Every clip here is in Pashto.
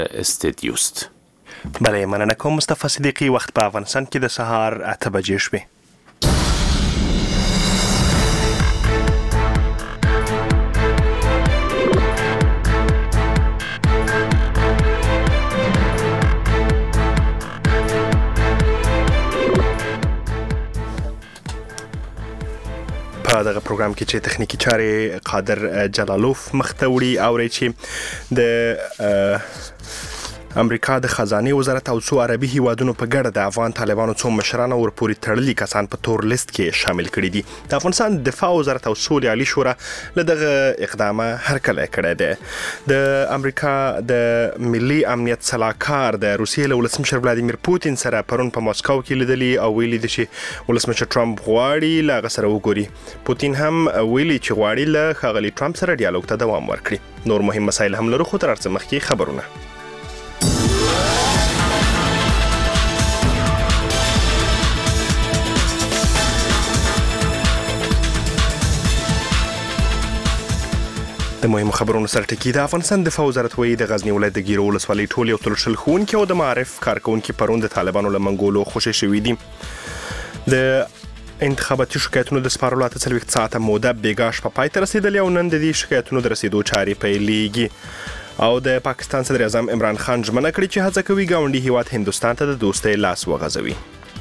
استدیوست. بله، مننه کوم مصطفی صدیقی. وخت په افغانستان کې د سهار 8 بجې شوې. په دغه پروګرام کې چې تخنیکی چارې قادر جلالوف مخته وړي اوري چې د امریکا د خزانه وزارت او څو عربي هیوادونو په ګډه د افغان طالبانو څو مشران ورپوري تړلي کسان په تور لیست کې شامل کړي دي. د افغانستان دفاع وزارت او سولې عالی شورا له دغه اقدامه هرکلی کړی دی. د امریکا د ملي امنیت صلاحکار د روسیې له ولسمشر ولادیمیر پوتین سره پرون په ماسکو کې لیدلی او ویلي دي چې ولسمشر ټرمپ غواړي له هغه سره وګوري. پوتین هم ویلي چې غواړي له ښاغلي ټرمپ سره ډیالوګ ته دوام ورکړي. نور مهم مسایل هم لرو، خو تر هر څه مخکې خبرونه. د مهمو خبرونو سره ټکی. د افغانستان دفاع وزارت وایي د غزنی ولایت د ګیرو ولسوالۍ ټول یو تل شل ښوونکي او د معارف کارکونکي پرون د طالبانو له منګولو خوشي شوي دي. د انتخاباتي شکایتونو د سپارلو 48 ساعته موده بیګا شپه پای ته رسیدلې او نن د دې شکایتونو د رسیدو چارې پیلېږي. او د پاکستان صدر اعظم عمران خان ژمنه کړې چې هڅه کوي ګاونډي هیواد هندوستان ته د دوستۍ لاس وغځوي.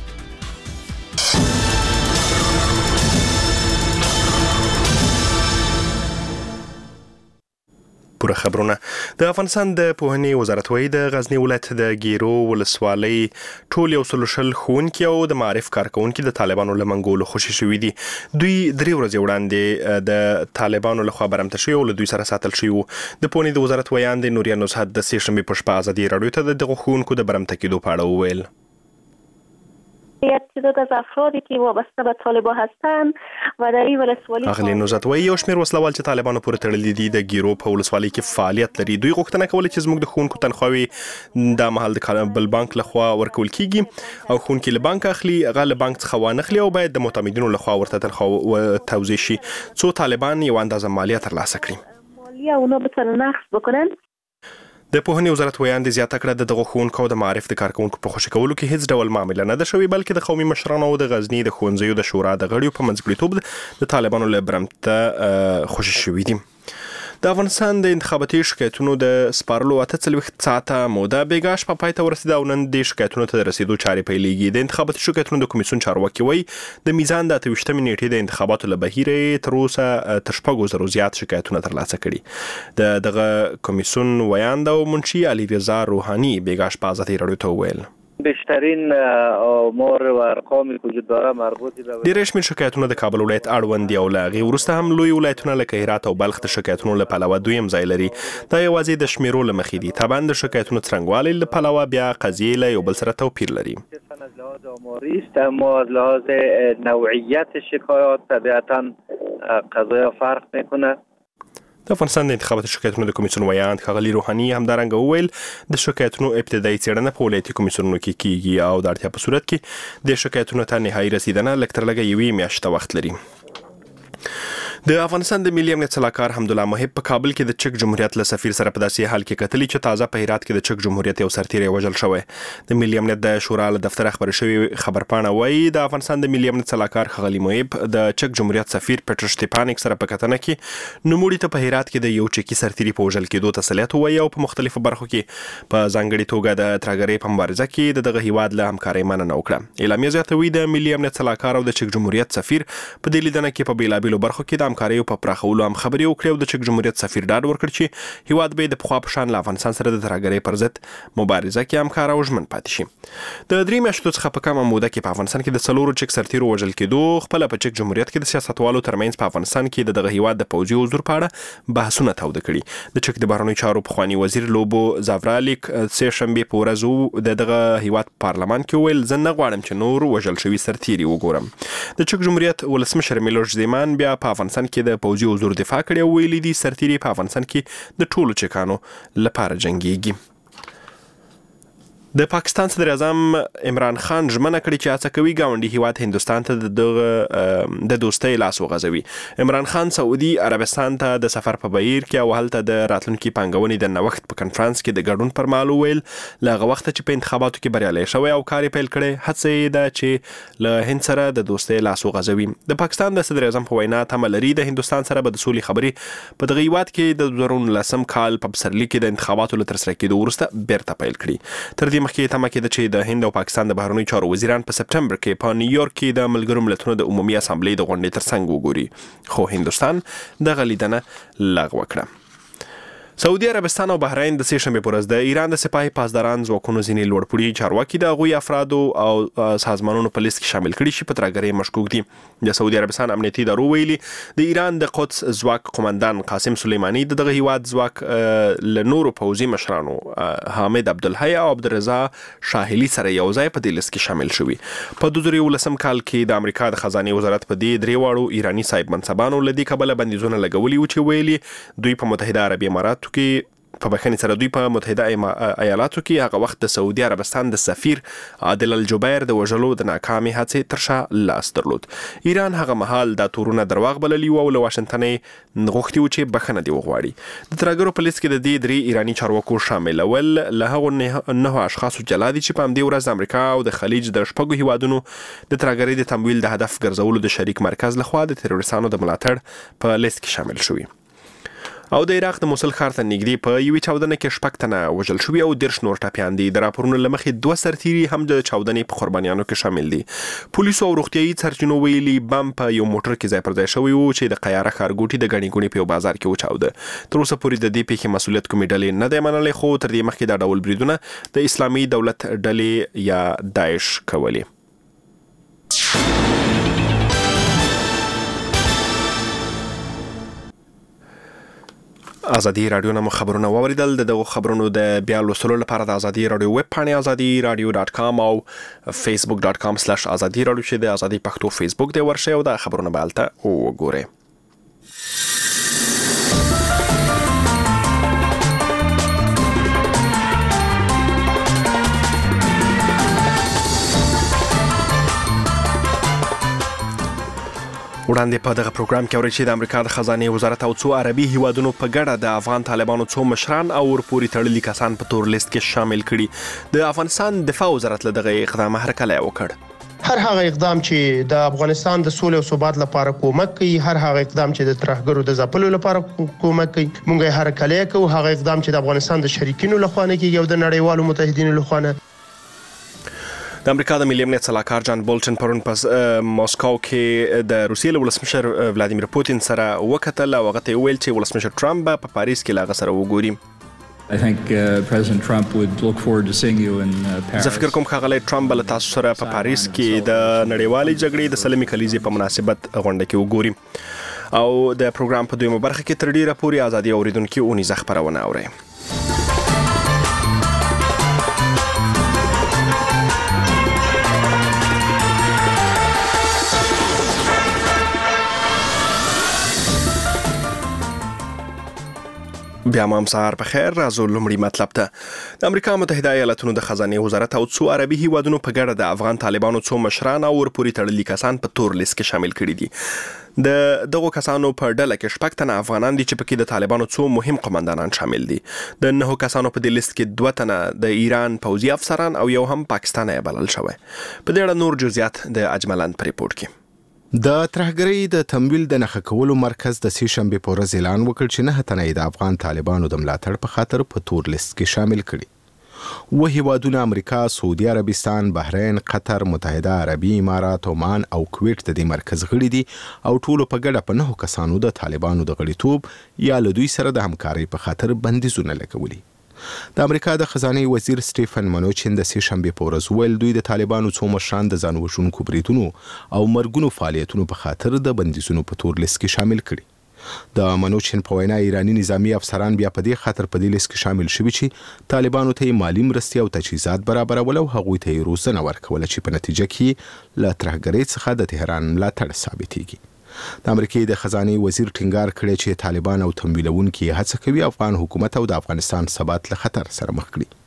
پوره خبرونه. د افغانستان د پوهنې وزارت وایي د غزنی ولایت د ګیرو ولسوالۍ ټول یو سل شل ښوونکي او د معارف کارکونکي د طالبانو له منګولو خوشي شوي دي. دوی 3 ورځې وړاندې د طالبانو لخوا برمته شوي او له دوی سره ساتل شوي وو. د پوهنې د وزارت ویان د نوریا نصحت د سې شنبې په شپه ازادي راډیو ته د دغو ښوونکو د برمته کېدو په اړه وویل. تعداد از افرادی که وابسته به طالبان هستند و در این ولسوالی اغلی نوزت وایي یو شمېر وسلوال چې طالبانو پورې تړلي دي د ګیرو په ولسوالۍ کې فعالیت لري. دوی غوښتنه کوله چې زموږ د ښوونکو تنخواوې د مهال د کابل بانک لخوا ورکول کیږي او ښوونکي له بانک اخلي، هغه له بانک څخه وانخلي او باید د معتمدینو لخوا ورته تنخوا توزیع شي څو طالبان یو اندازه مالیه ترلاسه کړي. مالیه اونا بتونن نقص بکنن. د پوهنې وزارت ویان د زیاته کړه د دغه ښوونکو د معارف د کارکونکو په خوشي کولو کې هیڅ ډول معامله نه ده شوې، بلکې د قومي مشرانو او د غزنی د ښوونځیو د شورا د غړیو په منځګړیتوب د طالبانو له برمته خوشي شوي دي. د افغانستان د انتخاباتي شکایتونو د سپارلو 48 ساعته موده بیګا شپه پای ته ورسیده او نن د شکایتونو ته رسیدو چارې پیلېږي. د انتخاباتي شکایتونو د کمیسیون چارواکي وایي د میزان د 28 نیټې د انتخاباتو له بهیره تر اوسه تر 6,000 زیات شکایتونه ترلاسه کړي. دغه کمیسیون ویاند او منشي علي رضا روحانی بیګا شپه ازادي راډیو ته وویل بیشترین آمار و ارقامی که وجود داره مربوطی به ډېر شمېر شکایتونه د کابل ولایت اړوند دي او له هغې وروسته هم لوی ولایتونه لکه هرات او بلخ د شکایتونو له پلوه دویم ځای لري. دا یوازې د شمیرو له مخې دي. طبعا د شکایتونو څرنګوالي له پلوه بیا قضیې له یو بل سره توپیر لري. از لحاظ آماری است اما از لحاظ نوعیت شکایات طبیعتا قضایا فرق میکنه. د افغانستان د انتخاباتي شکایتونو د کمیسیون ویاند ښاغلي روحاني همدارنګه وویل د شکایتونو ابتدایي څېړنه په ولایتي کمیسیونونو کې کیږي او د اړتیا په صورت کې د شکایتونو ته نهایي رسیدنه لږ تر لږه 1 میاشت وخت لري. د افغانستان د ملي امنیت صلاحکار حمدالله محب په کابل کې د چک جمهوریت له سفیر سره په داسې حال کې کتلي چې تازه په هرات کې د چک جمهوریت یو سرتیری وژل شوی. د ملي امنیت د شورا له دفتر خبر شوی خبرپاڼه وایي د افغانستان د ملي امنیت صلاحکار ښاغلي محب د چک جمهوریت سفیر پیټر شټیپانیک سره په کتنه کې نوموړي ته په هرات کې د یو چکی سرتیری په وژل کېدو تسلیت وایي او په مختلفو برخو کې په ځانګړي توګه د ترهګرۍ په مبارزه کې دغه هیواد له همکارۍ مننه وکړه. اعلامیه زیاتوي د ملي امنیت صلاحکار او د چک جمهوریت سفیر په دې لیدنه کې په بیلابیلو برخو کې د همکارۍ په پراخولو هم خبرې وکړې او د چک جمهوریت سفیر ډاډ ورکړ چې هیواد به د پخوا په شان له افغانستان سره د ترهګرۍ پر ضد مبارزه کې همکار او ژمن پاتې شي. د 3 میاشتو څخه په کمه موده کې په افغانستان کې د 4 چک سرتیرو وژل کېدو خپل په چک جمهوریت کې د سیاستوالو ترمنځ په افغانستان کې دغه هیواد د پوځي حضور په اړه بحثونه توده کړي. د چک د بهرنیو چارو پخوانی وزیر لوبو زاورالیک سه شنبه په ورځ دغه هیواد پارلمان کې ویل زه نه غواړم چې نور وژل شوي سرتیري وګورم. د چک جمهوریت ولسمشر میلوش زیمان بیا په افغانستان کې د پوځي حضور دفاع کړی او ویلي دي سرتیري په افغانستان کې د ټولو چکانو لپاره جنګیږي. د پاکستان صدر اعظم عمران خان ژمنه کړې چې هڅه کوي ګاونډي هیواد هندستان ته د دوستۍ لاس وغځوي. عمران خان سعودي عربستان ته د سفر په بهیر کې او هلته د راتلونکي پانګونې د نوښت په کنفرانس کې د ګډون پر مهال وویل له هغه وخته چې په انتخاباتو کې بریالی شوی او کار یې پیل کړی، هڅه یې ده چې له هند سره د دوستۍ لاس وغځوي. د پاکستان د صدر اعظم په وینا تمه لري د هندوستان سره به د سولې خبرې په دغه هیواد کې د 2019 کال په پسرلي کې د انتخاباتو له ترسره کېدو وروسته بیرته پیل کړي. تر دې مخکې تمه کېده چې د هند او پاکستان د بهرنیو چارو وزیران په سپټمبر کې په نیویارک کې د ملګرو ملتونو د عمومي اسامبلې د غونډې ترڅنګ وګوري، خو هندوستان دغه لیدنه لغوه کړه. سعودي عربستان او بحرین د سه شنبه پر ورځ د ایران د سپاهي پاسداران ځواکونو ځینې لوړپوړي چارواکي د هغوی افرادو او سازمانونو په لیست کې شامل کړي چې په ترهګرۍ مشکوک دي. د سعودي عربستان امنیتي ادارو ویلي د ایران د قدس ځواک قومندان قاسم سلیمانی د دغه هیواد ځواک له نورو پوځي مشرانو حامد عبدالحی او عبدالرضا شاهلي سره یو ځای په دې لیست کې شامل شوي. په 2019 کال کې د امریکا د خزانې وزارت په دې درې واړو ایرانی صاحب منصبانو له دې کبله بندیزونه لګولي و چې ویلي دوی په متحده عربي اماراتو کې په بخښنې سره دوی په متحده ایالاتو کې هغه وخت د سعودي عربستان د سفیر عادل الجبیر د وژلو د ناکامې هڅې تر شا لاس درلود. ایران هغه مهال دا تورونه درواغ بللي وو او له واشنګټن یې غوښتي و چې بخښنه دې وغواړي. د ترهګرو په لیست کې د دې درې ایرانی چارواکو شاملول له هغو 9 اشخاصو جلا دي چې په همدې ورځ د امریکا او د خلیج د 6 هیوادونو د ترهګرۍ د تمویل د هدف ګرځولو د شریک مرکز لخوا د تروریستانو د ملاتړ په لیست کې شامل شوي. او د عراق د موصل ښار ته نږدې په یوې چاودنه کې 6 تنه وژل شوي او 10 نور ټپیان دي. د راپورونو له مخې 2 سرتیري هم د چاودنې په قربانیانو کې شامل دي. پولیسو او روغتیايي سرچینو ویلي بم په یو موټر کې ځای پر ځای شوی و چې د قیاره ښارګوټي د ګڼې ګوڼې په یو بازار کې وچاوده. تر اوسه پورې د دې پیښې مسؤلیت کومې ډلې نه دی منلی، خو تر دې مخکې دا ډول بریدونه د اسلامي دولت ډلې یا داعش کولي. ازادي رادیو نامو خبرونه واوریدل. دغه خبرونو د بیا لوستلو لپاره د ازادي رادیو ویب پاڼې azadiradio.com او facebook.com/azadi radio چې د ازادي پښتو فیسبوک دی ورشئ او د خبرونه به هلته وګورئ. وړاندې په دغه پروګرام کې اورئ چې د امریکا د خزانې وزارت او څو عربي هیوادونو په ګډه د افغان طالبانو څو مشران او ورپورې تړلي کسان په تور لیست کې شامل کړي. د افغانستان دفاع وزارت له دغه اقدام هرکلی وکړ. هر هغه اقدام چې د افغانستان د سولې او ثبات لپاره کومک کوي، هر هغه اقدام چې د ترهګرو د ځپلو لپاره کومک کوي، موږ یې هرکلی کوو. هغه اقدام چې د افغانستان د شریکینو لخوا نه کیږي او د نړیوالو متحدینو لخوا نه. د امریکا د ملي امنیت سلاکار جان بولټن پرون په ماسکو کې د روسیې له ولسمشر ولادیمیر پوتین سره وکتل او هغه ته ویل چې ولسمشر ټرمپ په پاریس کې له هغه سره وګوري. I think President Trump would look forward to seeing you in Paris. زه فکر کوم ښاغلی ټرمپ به له تاسو سره په پاریس کې د نړیوالې جګړې د سلمې کلیزې په مناسبت غونډه کې وګوري. او د پروګرام په دویمه برخه کې تر ډیره پورې ازادي اوریدونکو اونیزه خبرونه اورئ. بیا هم سهار په خیر. راځو لومړی مطلب ته. د امریکا متحده ایالاتونو د خزانې وزارت او څو عربي هیوادونو په ګډه د افغان طالبانو څو مشران او ورپورې تړلي کسان په تور لیست کې شامل کړي دي. د دغو کسانو په ډله کې 6 تنه افغانان دي چې پکې د طالبانو څو مهم قومندانان شامل دي. د 9 کسانو په دې لیست کې 2 تنه د ایران پوځي افسران او یو هم پاکستانی بلل شوی. په دې اړه نور جزئیات د اجملند په ریپورت کې. د ترهګرۍ د تمویل د نښه کولو مرکز د سه شنبه په ورځ اعلان وکړ چې 9 تنه د افغان طالبانو د ملاتړ په خاطر په تور لیست کې شامل کړي. و هیوادونه امریکا، سعودي عربستان، بحرین، قطر، متحده عربي امارات، عمان او کویت د دې مرکز غړي دي او ټولو په ګډه په 9 کسانو د طالبانو د غړیتوب یا له دوی سره د همکارۍ په خاطر بندیزونه لګولي. د امریکا د خزانې وزیر سټیفن منوچن د سه شنبه په ورځ ویل دوی د طالبانو څو مشران د ځان وژونکو بریدونو او مرګونو فعالیتونو په خاطر د بندیزونو په تور لیست کې شامل کړي. د منوچن په وینا ایرانی نظامی افسران بیا په دې خاطر په دې لیست کې شامل شوي چې طالبانو ته مالی مرستې او تجهیزات برابرول او هغوی ته روزنه ورکول چې په نتیجه کې له ترهګرۍ څخه د تهران ملاتړ ثابتېږي. د امریکای د خزانې وزیر ټینګار کړی چې طالبان او تمویلونکي هڅه کوي افغان حکومت او د افغانستان ثبات له خطر سره مخ کړي.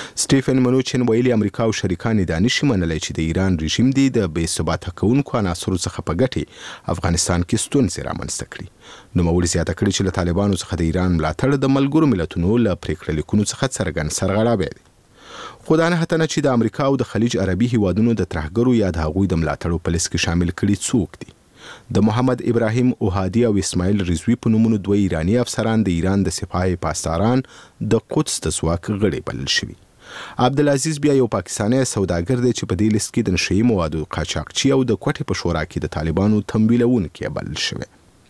سټیفن منوچن ویلي امریکا او شریکان دا نشي منلی چې د ایران رژیم دی د بې ثباته کوونکو عناصرو څخه په ګټې افغانستان کې ستونزې رامنځته کړي. نوموړي زیاته کړې چې له طالبانو څخه د ایران ملاتړ د ملګرو ملتونو له پریکړه لیکونو څخه څرګند سرغړاوی دی. خو دا نه هتنه چې د امریکا او د خلیج عربي هیوادونو د ترهګرو یا د هغوی د ملاتړو په لیست کې شامل کړي څوک دي. د محمد ابراهیم اوهادي او اسماعیل رضوی په نومونو دوه ایرانی افسران د ایران د سپاه پاسداران د قدس د ځواک غړي بلل شوي. عبدالعزیز بیا یو پاکستانی سوداګر دی چې په دې لیست کې د نشهیي موادو قاچاقچي او د کوټې په شورا کې د طالبانو تمویلونکي بلل شوی.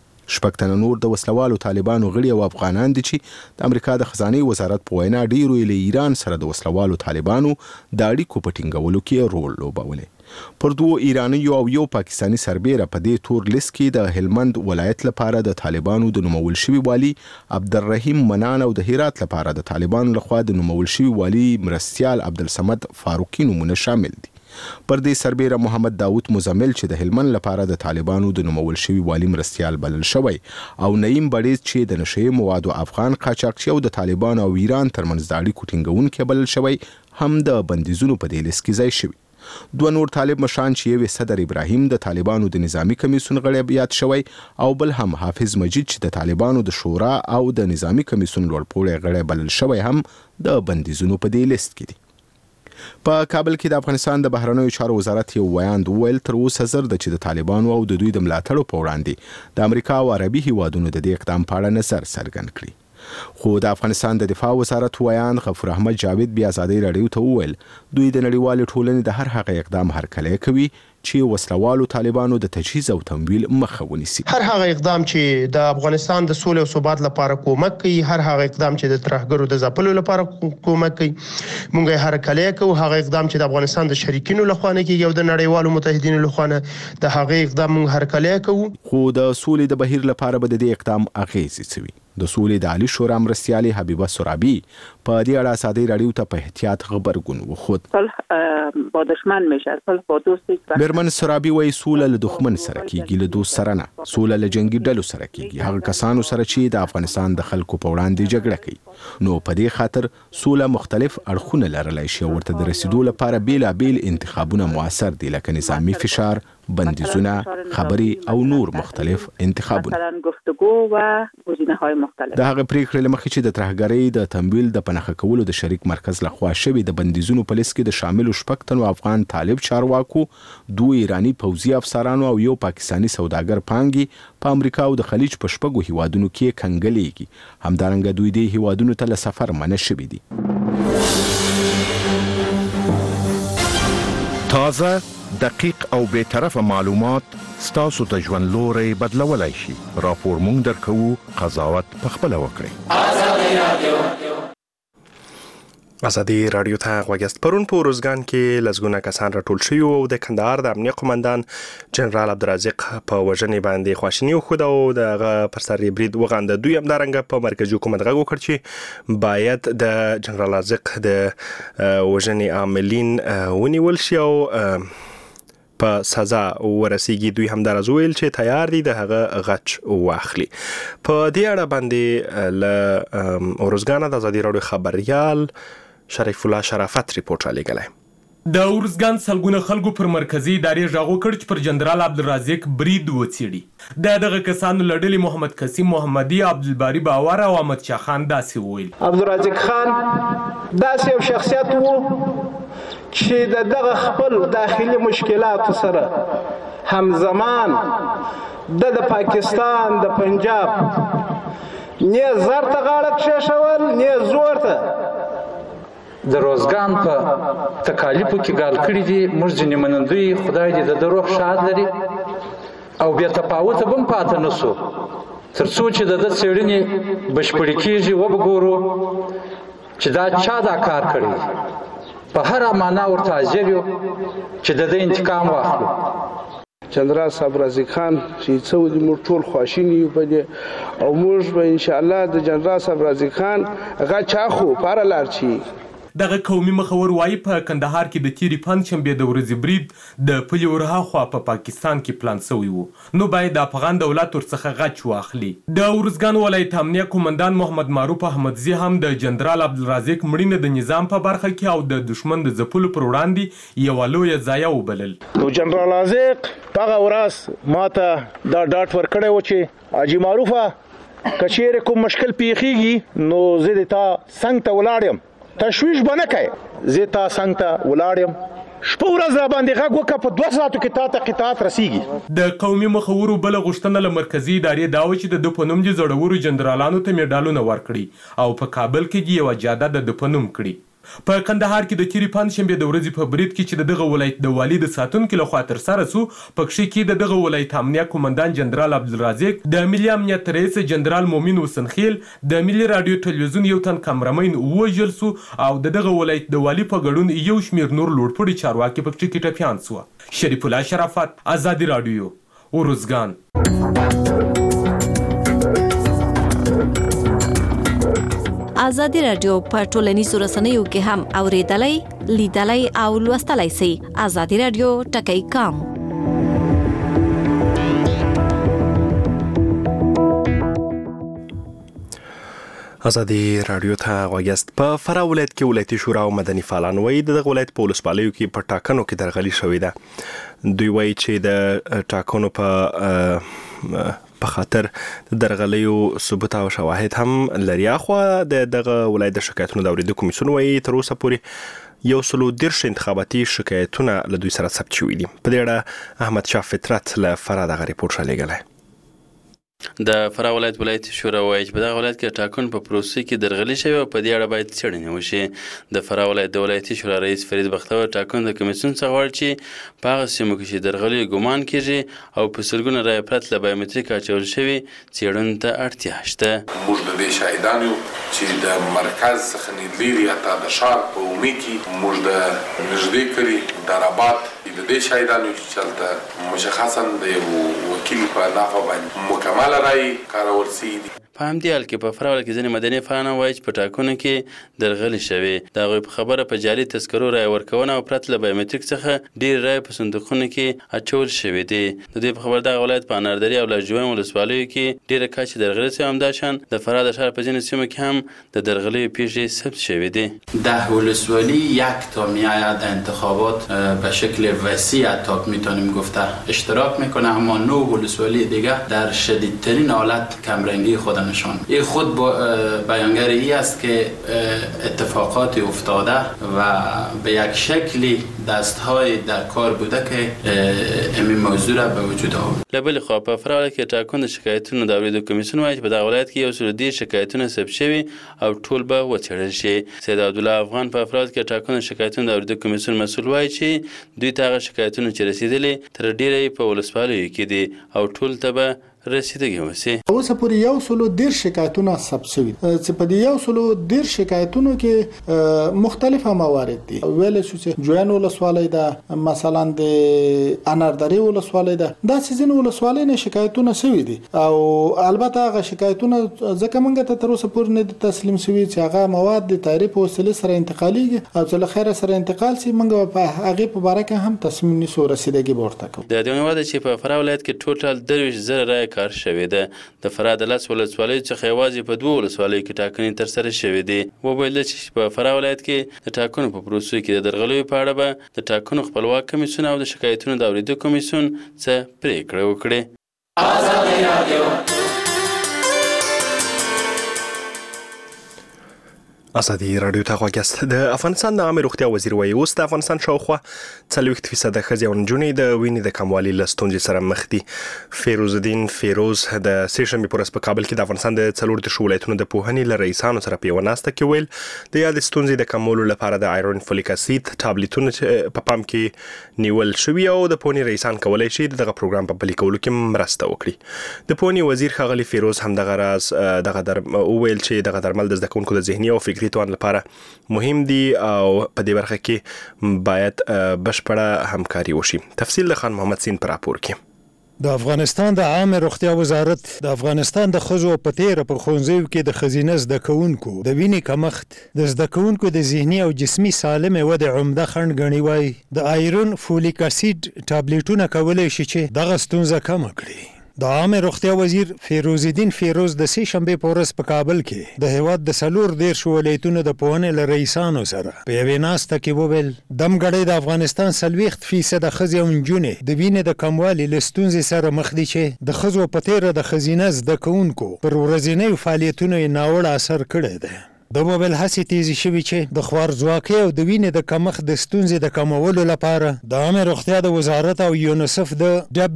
6 تنه نور د وسلوالو طالبانو غړي او افغانان دي چې د امریکا د خزانه وزارت په وینا ډیرو له ایران سره د وسلوالو طالبانو د اړیکو په ټینګولو کې رول لوبولی. پر دوه ایرانیو او یو پاکستانی سربیره په دې تور لیست کې د هلمند ولایت لپاره د طالبانو د نومول شوي والی عبدالرحیم منان او د هرات لپاره د طالبانو لخوا د نومول شوي والی مرستیال عبدالصمد فاروقی نومونه شامل دي. پر دې سربیره محمد داوود مزمل چې د هلمند لپاره د طالبانو د نومول شوي والی مرستیال بلل شوی او نعیم بړیز چې د نشهیي موادو افغان قاچاقچي او د طالبانو او ایران ترمنځ د اړیکو ټینګونکي بلل شوی هم د بندیزونو په دې لیست کې ځای شوي. دوه نور طالب مشران چې یو صدر ابراهیم د طالبانو د نظامی کمیسیون غړی یاد شوی او بل هم حافظ مجید چې د طالبانو د شورا او د نظامی کمیسیون لوړپوړی غړی بلل شوی هم د بندیزونو په دې لیست کې دي. په کابل کې د افغانستان د بهرنیو چارو وزارت یو ویاند وویل تر اوسه زر د چې د طالبانو او د دوی د ملاتړو په وړاندې د امریکا او عربي هیوادونو د دې اقدام په اړه نظر څرګند کړي. خو د افغانستان د دفاع وزارت ویاند غفور احمد جاوید بیا ازادي راډیو ته وویل دوی د نړیوالې ټولنې د هر هغه اقدام هرکلی کوي چې وسلوالو طالبانو د تجهیز او تمویل مخه ونیسي. هر هغه اقدام چې د افغانستان د سولې او ثبات لپاره کومک کوي، هر هغه اقدام چې د ترهګرو د ځپلو لپاره کومک کوي، موږ یې هرکلی کوو. هغه اقدام چې د افغانستان د شریکینو لخوا نه کیږي او د نړیوالو متحدینو لخوا نه، د هغه اقدام موږ هرکلی کوو. خو د سولې د بهیر لپاره به د دې اقدام اغیزې څه وي؟ د سولې د عالی شورا مرستیالې حبیبه سرابی په دې اړه ازادي راډیو ته په احتیاط غبرګون وښود. صلح با دشمن میشه، صلح با دوست. میرمن سرابی وایي سوله له دښمن سره کیږي، له دوست سره نه. سوله له جنگي ډلو سره کیږي، هغه کسانو سره چې د افغانستان د خلکو په وړاندې جګړه کوي. نو په دې خاطر سوله مختلف اړخونه لرلی شي، ورته د رسیدو لپاره بیلابیل انتخابونه موثر دي لکه نظامی فشار، بندیزونه، خبري او نور مختلف انتخابونه. مثلا گفتگو و گزینه‌های مختلف. د هغه پریکړې لمخې چې د ترهګرۍ د تمویل د پنهخه کولو د شریک مرکز لخوا شوی د بندیزونو په لیست کې د شامل 6 تنو افغان طالب چارواکو، 2 ایرانی پوځي افسرانو او یو پاکستانی سوداګر پانګي په امریکا او د خلیج په 6 هیوادونو کې کنګلېږي. همدارنګه دوی د هیوادونو ته له سفر منع شوي دي. تازه، دقیق او بې طرفه معلومات ستاسو د ژوند لوري بدلولای شي. راپور مونږ درکوو، قضاوت پخپله وکړئ. ازادي راډیو ته غوږیاست. پرون په روزګان کې لزګونه کسان راټول شوي او د کندهار د امنیه قومندان جنرال عبدالرزاق په وژنې باندې خواشیني وښوده او دغه پر سر یې برید وغانده. دوی همدارنګه په مرکزي حکومت غږ وکړ چې باید د جنرال عبدالرزاق د وژنې عاملین ونیول شي او په سزا ورسیږي. دوی همدارز ویل چې تیار دي د هغه غچ واخلي. په دې اړه باندې له روزګان د ازادي راډیو خبريال شریف الله شرافت ریپورت را لګلای. د ورزګان سلګونه خلکو پر مرکزی ادارې ژغو کړ چې پر جنرال عبدالرزاق برید وڅېړي. دغه کسانو لړلې محمد قاسم محمدي، عبدالباری باور او احمد شاه خان داسې ویل. عبدالرزاق خان داسې یو شخصیت وو چې دغه خپل داخلي مشکلات سره همزمان د پاکستان د پنجاب نه زر ته غاړه کښېښول، نه زور ته د روزګان په تکالیفو کې ګال کړي دي. موږ ځینې منندوی خدای دې د روح شاد لري او بیا تفاوته به هم پاته نه سو تر څو چې د څېړنې بشپړې کېږي وګورو چې دا چا دا کار کړی. په هر معنا ورته حاضر یو چې د دې انتقام واخلو. جنرال صاحب رزاق خان چې څو د موږ ټول خواشینی یو په دې او موږ به ان شاء الله د جنرال صاحب رزاق خان هغه چا خو پاره لار چی. دغه قومي مخور وایي په کندهار کې د تیرې پنجشنبې د ورځې برید د پلي ورهاخوا په پاکستان کې پلان شوی و، نو باید د افغان دولت ورڅخه غچ واخلي. د ارزګان ولایت امنیه قومندان محمد معروف احمدزي هم د جنرال عبدالرازق مړینه د نظام په برخه کې او د دشمن د ځپلو پر وړاندې یوه لویه ضایعه وبلل. نو جنرال عازق هغه ورځ ماته دا ډاټ ورکړی و چې حاجي معروفه که چیرې کوم مشکل پیښیږي نو زه د تا څنګ ته ولاړ یم، تشویش به نه کوې، زه تا څنګ ته ولاړ یم، شپه ورځ را باندې غږ وکړه، په 2 ساعتو کې تا ته قطاعت رسیږي. د قومي مخورو بله غوښتنه له مرکزي ادارې دا و چې د ده په نوم دې زړورو جنرالانو ته میډالونه ورکړي او په کابل کې دې یوه جاده د ده په نوم کړي. په کندهار کې د تیرې پنجشنبې د ورځې په برید کې چې د دغه ولایت د والي د ساتونکي لخوا ترسره سو، په کښې کې د دغه ولایت امنیه قومندان جنرال عبدالرازق، د ملي امنیت رئیس جنرال مومن حسنخیل، د ملي راډیو ټلویزیون یو تن کامرمین ووژل سو او د دغه ولایت د والي په ګډون یو شمېر نور لوړپوړي چارواکي په کښې کې ټپیان سوه. شریف الله شرافت، ازادي راډیو، ارزګان. ازادي راډیو په ټولنیزو رسنیو کې هم اوریدلای، لیدلای او لوستلای شئ. ازادي راډیو ټکی کام. ازادي راډیو ته غوږ یاست. په فراه ولایت کې ولایتي شورا او مدني فعالان وایي د دغه ولایت په ولسوالیو کې په ټاکنو کې درغلي شوې ده. دوی وایي چې د ټاکنو په خاطر د درغلیو ثبوت او شواهد هم لري. اخوا دغه ولایت د شکایتونو د اورېدو کمیسیون وایي تر اوسه پورې 130 انتخاباتي شکایتونه له دوی سره ثبت شوي دي. په دې اړه احمد شاه فطرت له فراه دغه ریپورټ رالیږلی. د فراه ولایت ولایتي شورا وایي چې په دغه ولایت کې ټاکنو په پروسې کې درغلي شوې او په دې اړه باید څېړنې وشي. د فراه ولایت د ولایتي شورا رئیس فرید بختور ټاکنو د کمیسیون څخه غواړي چې په هغه سیمو کې چې درغلي ګمان کېږي او په سلګونه رایې پرته له بایومتریک اچول شوي څېړنې ته اړتیا شته. موږ د دې شاهدان یو چې د مرکز څخه لرې حتی د ښار په عمومي کې موږ د نږدې کلي دراباد د دې شاهدان یو چې هلته مشخصا د یو وکیل په نافه باندې مکمل رای کارول شوي دي. په همدې حال کې په فراه ولایت کې ځینې مدني فعالان وایي چې په ټاکنو کې درغلي شوې. د هغوی په خبره په جعلي تذکرو رایې ورکونه او پرته له بایومتریک څخه ډېرې رایې په صندوقونو کې اچول شوې دي. د دوی په خبره دغه ولایت په اناردري او لاجویم ولسوالیو کې ډېره کچې درغلي شوې، همداشان د فراه د ښار په ځینو سیمو کې هم د درغلیو پیښې ثبت شوې دي. 10 ولسوالی یک تا میآید انتخابات به شکل وسیع حتی میتونیم گفته اشتراک میکنه، اما 9 ولسوالی دیگه در شدیدترین حالت کمرنگی خود نشان. این خود بیانگر ای است که اتفاقات افتاده و به یک شکلی دستهای در کار بوده که این موضوع را به وجود آورد. لبل خو په فراه ولایت کې ټاکنو شکایتونو د اورېدو کمیسیون وایي چې په دغه ولایت کې 130 شکایتونه ثبت شوي او ټول به وڅېړل شي. سید عبدالله افغان په فراه ولایت کې ټاکنو شکایتونو د اورېدو کمیسیون مسؤل وایي چې دوی ته هغه شکایتونه چې رسیدلي تر ډېره په ولسوالیو کې دي او ټول ته به رسیدگی وسی. اوسه پورې 110 شکایتونه ثبت شوي چې په دې 110 شکایتونو کې مختلفه موارد دي. ویل شو چې جوین ولسوالۍ ده، مثلا د اناردري ولسوالۍ ده، دا سيزن ولسوالۍ نه شکایتونه شوي دي او البته هغه شکایتونه ځکه موږ ته تر اوسه پورې نه تسلیم شوي چې هغه مواد د تعریف وسیله سره انتقاليږي او چې له خیره سره انتقال شي موږ په هغه په اړه کې هم تصمیم نیسو رسیدګي ورته کوو. د دې مواد چې په فراه ولایت کې ټوټال 20000 رای کار شوې ده. د فراه د 10 ولسوالیو څخه یوازې په 2 ولسوالیو کې ټاکنې ترسره شوې دي. وویل چې په فراه ولایت کې د ټاکنو په پروسو کې د درغلیو په اړه به د ټاکنو خپلواک کمیسیون او د شکایتونو د اورېدو کمیسیون څه پریکړه وکړي. ازادي راډیو ازادي راډیو ته غوږ یاست. د افغانستان د عامه روغتیا وزیر وایي اوس د افغانستان شاوخوا 40% ښځې او نجونې د وینې د کموالي له ستونزې سره مخ دي. فیروز الدین فیروز د سې شنبې په ورځ په کابل کې د افغانستان د 40 ولایتونو د پوهنې له رئیسانو سره په یوه ناسته کې ویل د یادې ستونزې د کمولو لپاره د آیرون فولیک اسید ټابلیټونه په پام کې نیول شوي او د پوهنې رئیسان کولی شي دغه پروګرام په پلي کولو کې مرسته وکړي. د پوهنې وزیر ښاغلي فیروز هم دغه راز وویل چې دغه درمل د زده کوونکو د ذهني او فکري توان لپاره مهم دي او په دې برخه کې باید بشپړه همکاري وشي. تفصیل د خان محمد سین پر راپور کې. د افغانستان د عامه روغتیا وزارت د افغانستان د ښځو په تیره په ښوونځیو کې د ښځینه زده کوونکو د وینې کمښت د زده کوونکو د ذهني او جسمي سالمې ودې عمده خنډ ګڼي وایي د آیرون فولیک اسید ټابلیټونه کولی شي چې دغه ستونزه کمه کړي. د عامه روغتیا وزیر فیروز الدین فیروز د سې شنبې په ورځ په کابل کې د هیواد د 14 ولایتونو د پوهنې له رئیسانو سره په یوې ناسته کې وویل دمګړۍ د افغانستان 40% ښځې او نجونې د وینې د کموالي له ستونزې سره مخ دي چې د ښځو په تیره د ښځینه زده کوونکو پر ورځنیو فعالیتونو یې ناوړه اثر کړی دی. د موبایل هڅې تیزی شوي چې د خوارځواکۍ او د وینې د کمښت د ستونزې د کمولو لپاره د عامه روغتیا د وزارت او یونیسف د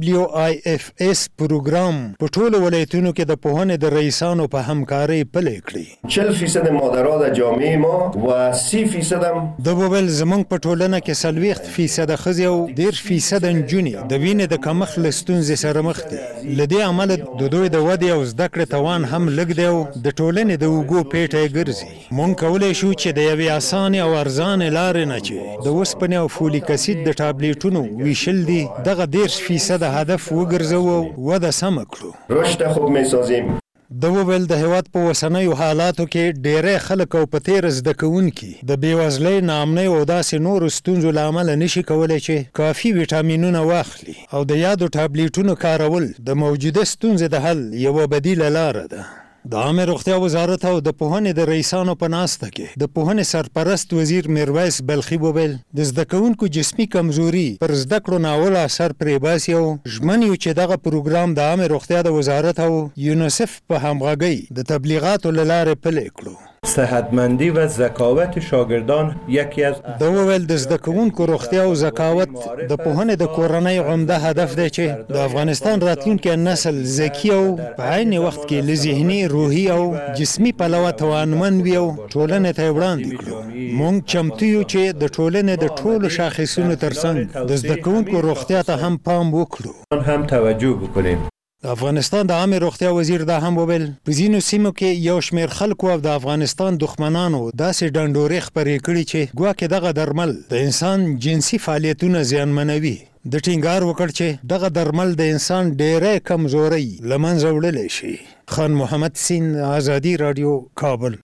WIFS پروګرام په ټولو ولایتونو کې د پوهنې د رئیسانو په همکارۍ پلی کړي. 40% مادرها در جامعه ما و 30% هم د موبایل زمونږ په ټولنه کې 40% ښځې او 10% نجونې د وینې د کمښت له ستونزې سره مخ دي. له دې امله د دوی د ودې او زده کړې توان هم لږ دی او د ټولنې د اوږو پیټی ګرځي. مونږ کولی شو چې د یوې اسانې او ارزانې لارې نه چې د اوسپنې او فولیک اسید د ټابلیټونو ویشل دي دغه 10% هدف وګرځوو او وده سمه کړو. رشد خوب می‌سازیم. د وویل د هیواد په اوسنیو حالاتو کې ډېری خلک او په تیره زده کوونکي د بېوزلۍ ناامنۍ او داسې نورو ستونزو له امله نشي کولی چې کافي ویټامینونه واخلي او د یادو ټابلیټونو کارول د موجوده ستونزې د حل یوه بدیله لاره ده. د عامه روغتیا وزارت او د پوهنې د رئیسانو په ناسته کې د پوهنې سرپرست وزیر میرویس بلخي وویل د زده کوونکو جسمي کمزوري پر زده کړو ناوړه اثر پرې باسي او ژمن یو چې دغه پروګرام د عامه روغتیا د وزارت او یونیسف په همغږۍ د تبلیغاتو له لارې پلی کړو. صحتمندی و ذکاوت شاگردان یکی از د وویل د زده کوونکو روغتیا او ذکاوت د پوهنې د کورنۍ عمده هدف دی چې د افغانستان راتلونکي نسل ذکي او په عین وخت کې له ذهني روحي او جسمي پلوه توانمن وي او ټولنې ته وړاندې کړو. موږ چمتو یو چې د ټولنې د ټولو شاخصونو ترڅنګ د زده کوونکو روغتیا ته هم پام وکړو. هم توجه وکړو. د افغانستان د عامه روغتیا وزیر دا هم وویل په ځینو سیمو کې یو شمېر خلکو او د افغانستان دښمنانو داسې ډنډورې خپرې کړي چې ګواکې دغه درمل د انسان جنسي فعالیتونه زیانمنوي. د ټینګار وکړ چې دغه درمل د انسان ډېری کمزورۍ له منځه وړلی شي. خان محمد سین، آزادي راډیو، کابل.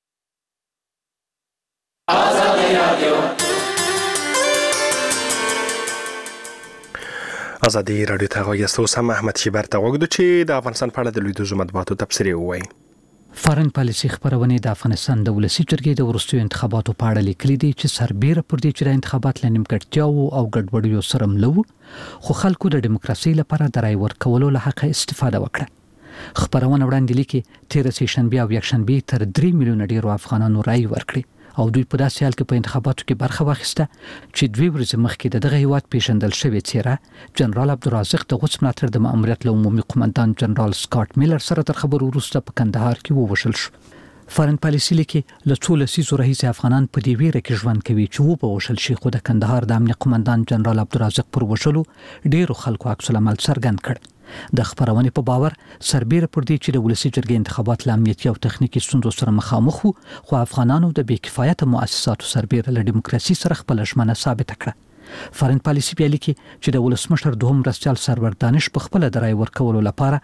ازادي رادیو ته غوږ یاست. اوس هم احمد شیبر ته غوږ دو چې د افغانستان په اړه د لویدیځو مطبوعاتو تبصرې ووایي. فارن پالیسي خبرونه د افغانستان د ولسی جرګې د وروستیو انتخاباتو په اړه لیکلي دي چې سربېره پر دې چې د انتخابات له نیمګړتیاو او ګډوډیو سره ملو خو خلکو د دیموکراسي لپاره د رای ورکولو له حق استفاده وکړه. خبرونه وړاندې لیکي 13 شنبه او یکشنبه تر 3 میلیونه ډیرو افغانانو رای ورکړي او دوی په داسې حال کې په انتخاباتو کې برخه واخیسته چې 2 ورځې مخکې دغه هیواد پیژندل شوی څیره جنرال عبدالرازق د غوڅ ملاتړ د ماموریت له عمومي قومندان جنرال سکاټ میلر سره تر خبرو وروسته په کندهار کې ووژل شو. فارن پالیسي لیکي له څو لسیزو راهیسې افغانان په دې ویره کې ژوند کوي چې ووژل شي، خو د کندهار د امنیه قومندان جنرال عبدالرازق پر وژلو ډیرو خلکو عکس العمل څرګند کړ. د خبرونې په باور سربېره پر دې چې د ولسی جرګې انتخابات له امنیتي او تخنیکي ستونزو سره مخامخ وو، خو افغانانو د بې کفایته مؤسساتو سربېره له دیموکراسي سره خپل ژمنه ثابته کړه. فارن پالیسي بیا لیکي چې د ولسمشر دوهم مرستیال سرور دانش په خپل د رای ورکولو لپاره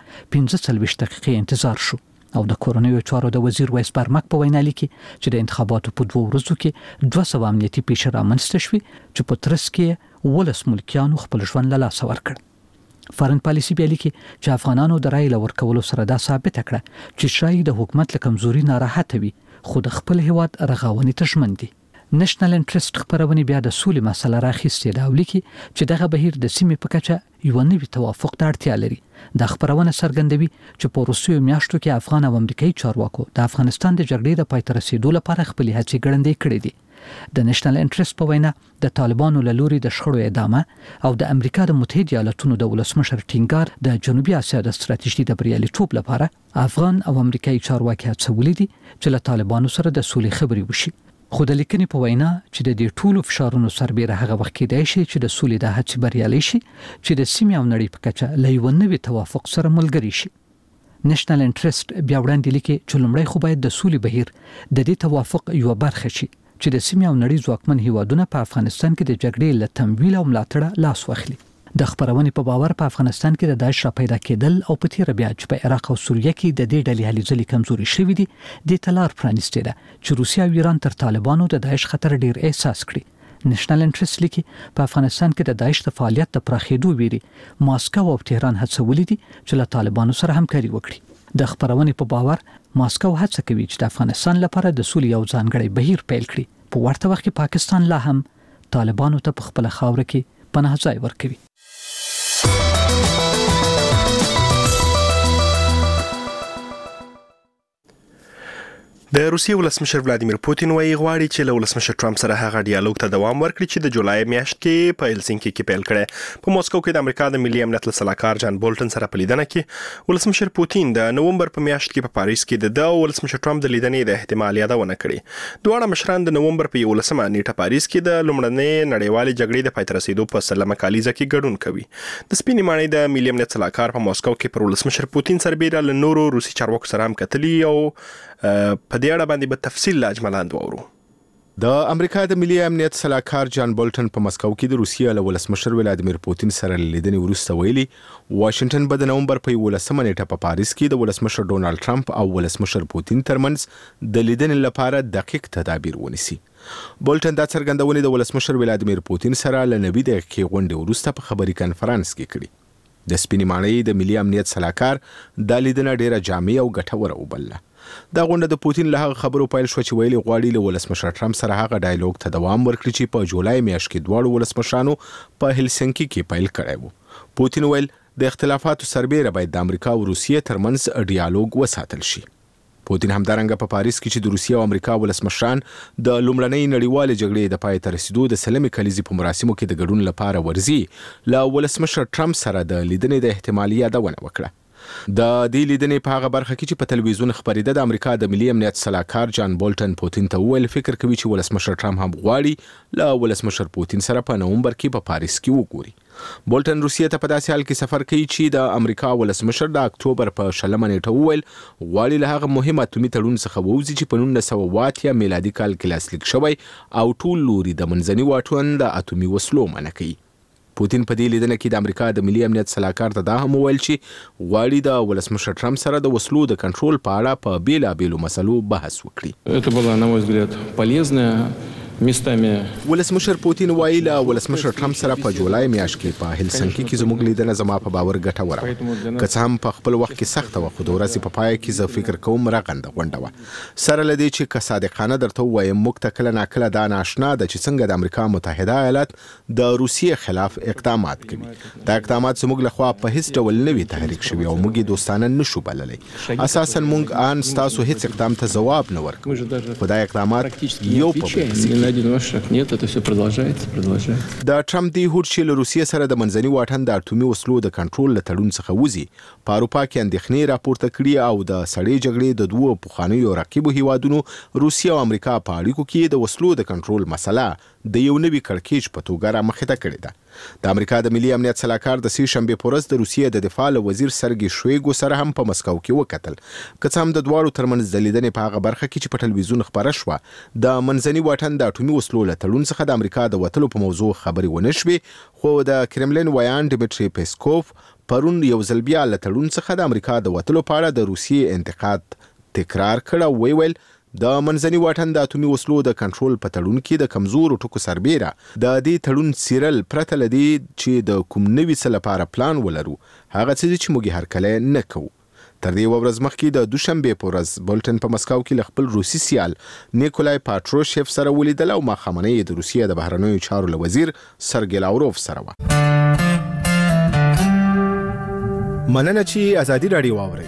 15 دقیقې انتظار شو او د کورنیو چارو د وزیر ویس برمک په وینا لیکي چې د انتخاباتو په 2 ورځو کې 200 امنیتي پیښې رامنځته شوې چې په ترڅ کې 10 ملکیانو خپل ژوند له لاسه ورکړ. فارن پالیسي بیا لیکي چې افغانانو د رای ورکولو سره دا ثابت کړه چې شای د حکومت له کمزوري ناراحت وي خو د خپل هیواد رغاونې ته ژمن دي. نېشنل انټرست خبرونه بیا د سولې مسله راخیستې ده او لیکي چې دغه بهیر د سیمې په کچه یو نوي توافق ته اړتیا لري. د خبرونه څرګندوي چې په روسیو میاشتو کې افغان او امریکایي چارواکو د افغانستان د جګړې د پای ته رسیدو لپاره خپل هڅې ګړندې کړې دي. د نېشنل انټرست په وینا د طالبانو له لوري د شخړو ادامه او د امریکا د متحده ایالاتونو د ولسمشر ټینګار د جنوبي اسیا د ستراتیژي د بریالیتوب لپاره افغان او امریکایي چارواکي هڅولي دي چې له طالبانو سره د سولې خبرې وشي. خو د لیکنې په وینا چې د دې ټولو فشارونو سربېره هغه وخت کېدای شي چې د سولې د هڅې بریالي شي چې د سیمې او نړۍ په کچه له یو نوي توافق سره ملګری شي. نېشنل انټرست بیا وړاندې لیکي چې لومړی خو باید د سولې بهیر د دې توافق یو برخه شي چې د سیمې او نړۍ ځواکمن هیوادونه په افغانستان کې د جګړې له تمویل او ملاتړه لاس واخلي. د خبرونې په باور په افغانستان کې د داعش را پیدا کېدل او په تیر بیا چې په عراق او سوریه کې د دې ډلې هلې ځلې کمزوري شوې دي د تلار پرانیستې ده چې روسیا او ایران تر طالبانو د داعش خطر ډیر احساس کړي. نېشنل انټرست لیکي په افغانستان کې د داعش د فعالیت د پراخېدو ویري ماسکو او تهران هڅولې دي چې له طالبانو سره همکاري وکړي. د خبرونې په باور ماسکو هڅه کوي چې د افغانستان لپاره د سولې یو ځانګړی بهیر پیل کړي. په ورته وخت کې پاکستان لا هم طالبانو ته په خپل خاور کې پناه ځای ورکوي. د روسیې ولسمشر ولادیمیر پوتین وايي غواړي چې له ولسمشر ټرمپ سره هغه ډیالوګ ته دوام ورکړي چې د جولای میاشت کې په هلسنکي کې پیل کړي. په موسکو کې د امریکا د ملي امنیت سلاکار جان بولټن سره په لیدنه کې ولسمشر پوتین د نوومبر په میاشت کې په پاریس کې د ولسمشر ټرمپ د لیدنې د احتمال یادونه کړې. دواړه مشران د نوومبر په 11مه نیټه پاریس کې د لومړنۍ نړیوالې جګړې د پای ته رسیدو په سلمه کالیزه کې ګډون کوي. د سپینې ماڼۍ د ملي امنیت سلاکار په موسکو کې پر ولسمشر پوتین سربېره له نورو روسي چارواکو سره هم کتلي او په دې اړه باندې به تفصیل لاجملاند وورو. د امریکا د ملي امنیت سلاکار جان بولټن په مسکو کې د روسیې له ولسمشر ولادیمیر پوتین سره لیدنې وروسته ویلي واشنگټن به د نوومبر په 11مه نیټه په پاریس کې د ولسمشر ډونالد ټرمپ او ولسمشر پوتین ترمنځ د لیدنې لپاره دقیق تدابیر ونیسي. بولټن دا څرګندونه د ولسمشر ولادیمیر پوتین سره له 90 دقیقې غونډې وروسته په خبري کانفرنس کې کړی. د سپینې ماڼۍ د ملي امنیت سلاکار د لیدنه ډیره جامع او ګټوره وبلله. دا غونډه د پوتین له هغه خبرو پیل شو چې ویلي غواړي له ولسمشر ټرمپ سره هغه ډایالوګ ته دوام ورکړي چې په جولای میاشت کې دواړو ولسمشرانو په هلسنکي کې پیل کړی و. پوتین ویل د اختلافاتو سربېره باید د امریکا او روسیې ترمنځ ډایالوګ وساتل شي. پوتین همدارنګه په پاریس کې چې د روسیې او امریکا ولسمشران د لومړنۍ نړیوالې جګړې د پای ته رسیدو د سلمې کلیزې په مراسمو کې د ګډون لپاره ورځي له ولسمشر ټرمپ سره د لیدنې د احتمالي یادونه وکړه. د دې لیدنې په هغه برخه کې چې په تلویزیون خبرېده د امریکا د ملي امنیت سلاکار جان بولټن پوتین ته وویل فکر کوي چې ولسمشر ټرمپ هم غواړي له ولسمشر پوتین سره په نوومبر کې په پاریس کې وګوري. بولټن روسیې ته په داسې حال کې سفر کوي چې د امریکا ولسمشر د اکتوبر په 20 نیټه وویل غواړي له هغه مهم اتومي تړون څخه ووځي چې په 1980 میلادي کال کې لاسلیک شوی او ټول لوري د منځني واټن د اتومي وسلو منع کوي. پوتین په دې لیدنه کې د امریکا د ملي امنیت سلاکار ته دا هم وویل چې غواړي د ولسمشر ټرمپ سره د وسلو د کنټرول په اړه په بیلابیلو مسلو بحث وکړي. Это была, на مой взгляд, полезная местами. ولسمشر پوتین وایي له ولسمشر ټرمپ سره په جولای میاشت کې په هلسنکي کې زموږ لیدنه زما په باور ګټوره وه. که څه هم په خپل وخت کې سخته وه خو د ورځې په پای کې زه فکر کوم رغنده غونډه وه. سره له دې چې که صادقانه درته ووایم موږ ته کله ناکله دا ناشنا ده چې څنګه د امریکا متحده ایالات د روسیې خلاف اقدامات کوي. دا اقدامات زموږ لخوا په هیڅ ډول نه وي تحریک شوي او موږ یې دوستانه نشو بللی. اساسا موږ ان ستاسو هیڅ اقدام ته ځواب نه ورکوو خو دا اقدامات یو په Нет, это все продолжается. د ټرمپ دی هوډ چې له روسیې سره د منځني واټن د اټومي وسلو د کنټرول له تړون څخه وځي په اروپا کې اندېښنې راپورته کړي او د سړې جګړې د دوو پخوانیو رقیبو هیوادونو روسیه او امریکا په اړیکو کې د وسلو د کنټرول مسله د یو نوي کړکېچ په توګه رامخته کړې ده. د امریکا د ملي امنیت سلاکار د سې شنبې په ورځ د روسیې د دفاع له وزیر سرګي شویګو سره هم په مسکو کې وکتل. که څه هم د دواړو ترمنځ د لیدنې په هغه برخه کې چې په ټلویزیون خبره شوه د منځني واټن د اټومي وسلو له تړون څخه د امریکا د وتلو په موضوع خبرې ونه شوې خو د کرملین ویان ډیمیټري پیسکوف پرون یو ځل بیا له تړون څخه د امریکا د وتلو په اړه د روسیې انتقاد تکرار کړ او ویل د منځني واټن د اټومي وسلو د کنټرول په تړون کې د کمزورو ټکو سربېره د دې تړون څیرل پرته له دې چې د کوم نوي څه لپاره پلان ولرو هغه څه چې موږ هرکلی نه کوو. تر دې ورځ مخکې د دوشنبې په ورځ بولټن په مسکو کې له خپل روسي سیال نیکولای پاتروشیف سره ولیدل او ماښامنۍ د روسیې د بهرنیو چارو له وزیر سرګی لاوروف سره وه. مننه چې ازادي راډیو واورئ.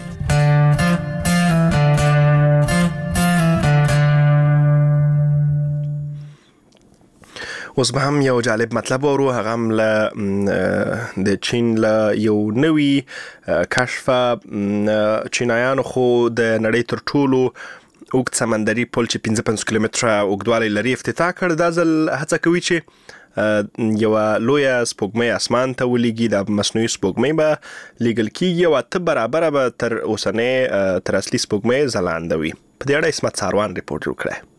اوس به هم یو جالب مطلب ورو هغه هم د چین له یو نوي کشف چینایانو خو د نړۍ تر ټولو اوږد سمندري پل چې 55 کیلومتره اوږدوالی لري افتتاح کړ. دا ځل هڅه کوي چې یو لویه سپوږمۍ اسمان ته ولېږي. د مصنوعي سپوږمۍ به لیږل کېږي او 8 برابره به تر اوسنۍ تر اصلي سپوږمۍ ځلانده وي. په دې اړه اسمت ساروان ریپورټ وکړی.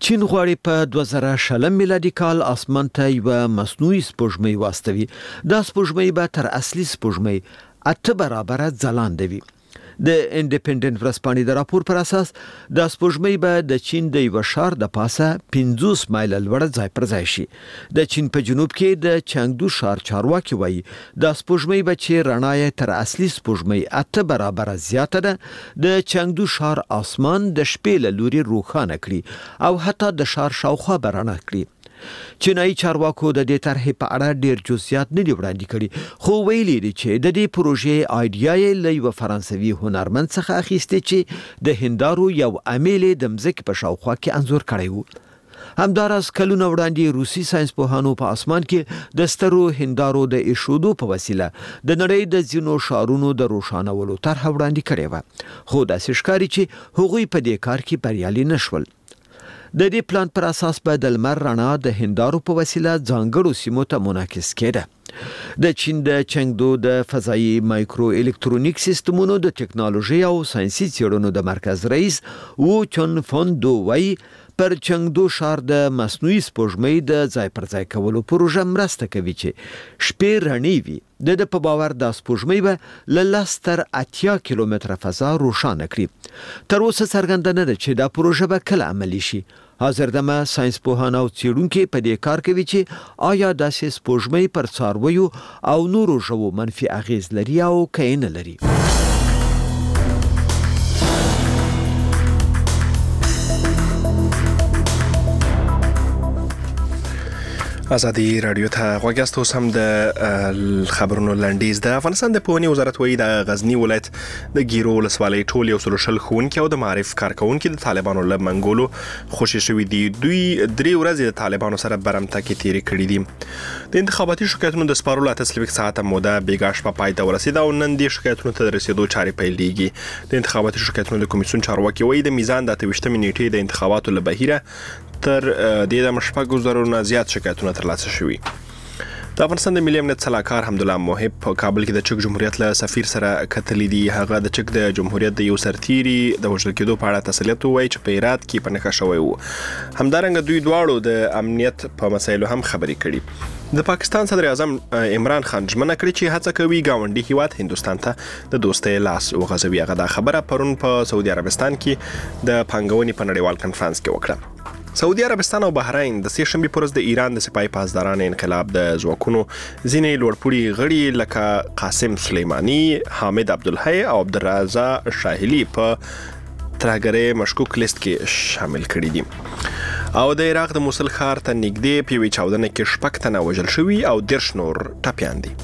چین غواړي په 2020 میلادي کال اسمان ته یو مصنوعي سپوږمۍ واستوي. دا سپوږمۍ به تر اصلي سپوږمۍ 8 برابره ځلانده وي. د انډیپندنت ورځپاڼې د راپور پر اساس د سپوږمۍ به د چین د یو ښار د پاسه 50 مایل لوړ ځای پر ځای شي. د چین په جنوب کې د چنګدو ښار چارواکي وایي د سپوږمۍ به چې رڼا یې تر اصلي سپوږمۍ 8 برابره زیاته ده، د چنګدو ښار اسمان د شپې له لوري روښانه کړي او حتی د ښار شاوخوا به رڼا کړي. چینایي چارواکو د دې طرحې په اړه ډیر جزئیات نه دي وړاندې کړي، خو ویلي دي چې د دې پروژې آیډیا یې له یو فرانسوي هنرمند څخه اخیستې چې د هندارو یو امیل د مځکې په شاوخوا کې انځور کړی و. همداراز کلونه وړاندې روسي ساينسپوهانو په اسمان کې د سترو هندارو د ایښودو په وسیله د نړۍ د ځینو ښارونو د روښانولو طرحه وړاندې کړې وه، خو داسې ښکاري چې هغوی په دې کار کې بریالي نشول. د دې پلان پر اساس به د لمر رڼا د هندارو په وسیله ځانګړو سیمو ته منعکس کېده. د چین د چنګدو د فضایي مایکرو الکترونیک سیستمونو د ټکنالوژي او ساينسي څېړنو د مرکز رئیس وو چون فوندو وایي پر چنګدو ښار د مصنوعي سپوږمۍ د ځای پر ځای کولو پروژه مرسته کوي چې شپې رڼې وي. د په باور د سپوږمۍ به له 10 تر 80 کیلومتره فضا روښانه کړي. تر اوسه څرګنده نه ده چې دا پروژه به کله عملي شي. حاضر دمه ساينسپوهان او څېړونکي په دې کار کوي چې آیا داسې سپوږمۍ پر څارویو او نورو ژوو منفي اغیز لري او که نه لري. ازادي رادیو ته غوږیاست. اوس هم د خبرونو لنډیز. د افغانستان د پوهنې وزارت وایي د غزنی ولایت د ګیرو ولسوالۍ ټول 100 ښوونکي او د معارف کارکونکي د طالبانو له منګولو خوشي شوي دي. دوی 3 ورځې د طالبانو سره برمته کې تیرې کړې دي. د انتخاباتي شکایتونو د سپارلو 8 ساعته موده بیګا شپه پای ته ورسېده او نن د شکایتونو ته رسیدو چارې پیلېږي. د انتخاباتي شکایتونو د کمیسیون چارواکي وایي د میزان د 28 نیټې د انتخاباتو له بهیره تر د مشفقو زرونه زیات شکایتونه ترلاسه شوي. د افغانستان د ملي امنیت صلاحکار حمدالله موحب په کابل کې د چک جمهوریت له سفیر سره کتلې دي. هغه د چک د جمهوریت د یو سرتیري د وژل کېدو په اړه تسلیت وایي چې په هرات کې په نښه شوی وو. همدارنګه دوی دواړو د امنیت په مسایلو هم خبرې کړي. د پاکستان صدر اعظم عمران خان ژمنه کړې چې هڅه کوي ګاونډي هیواد هندستان ته د دوستۍ لاس وغځوي. هغه دا خبره پرون په سعودي عربستان کې د پانګونې په نړیوال کنفرانس کې وکړه. سعودي عربستان او بحرین د سې شنبې پر ورځ د ایران د سپای پاسداران انقلاب د ځواکونو ځینې لوړپوړي غړي لکه قاسم سلیمانی، حامد عبدالحی او عبدالرضا شاهلی په ترهګرۍ مشکوک لیست کې شامل کړي دي. او د عراق د موصل ښار ته نږدې په یوې چاودنه کې 6 تنه وژل شوي او 10 نور ټپیان دي.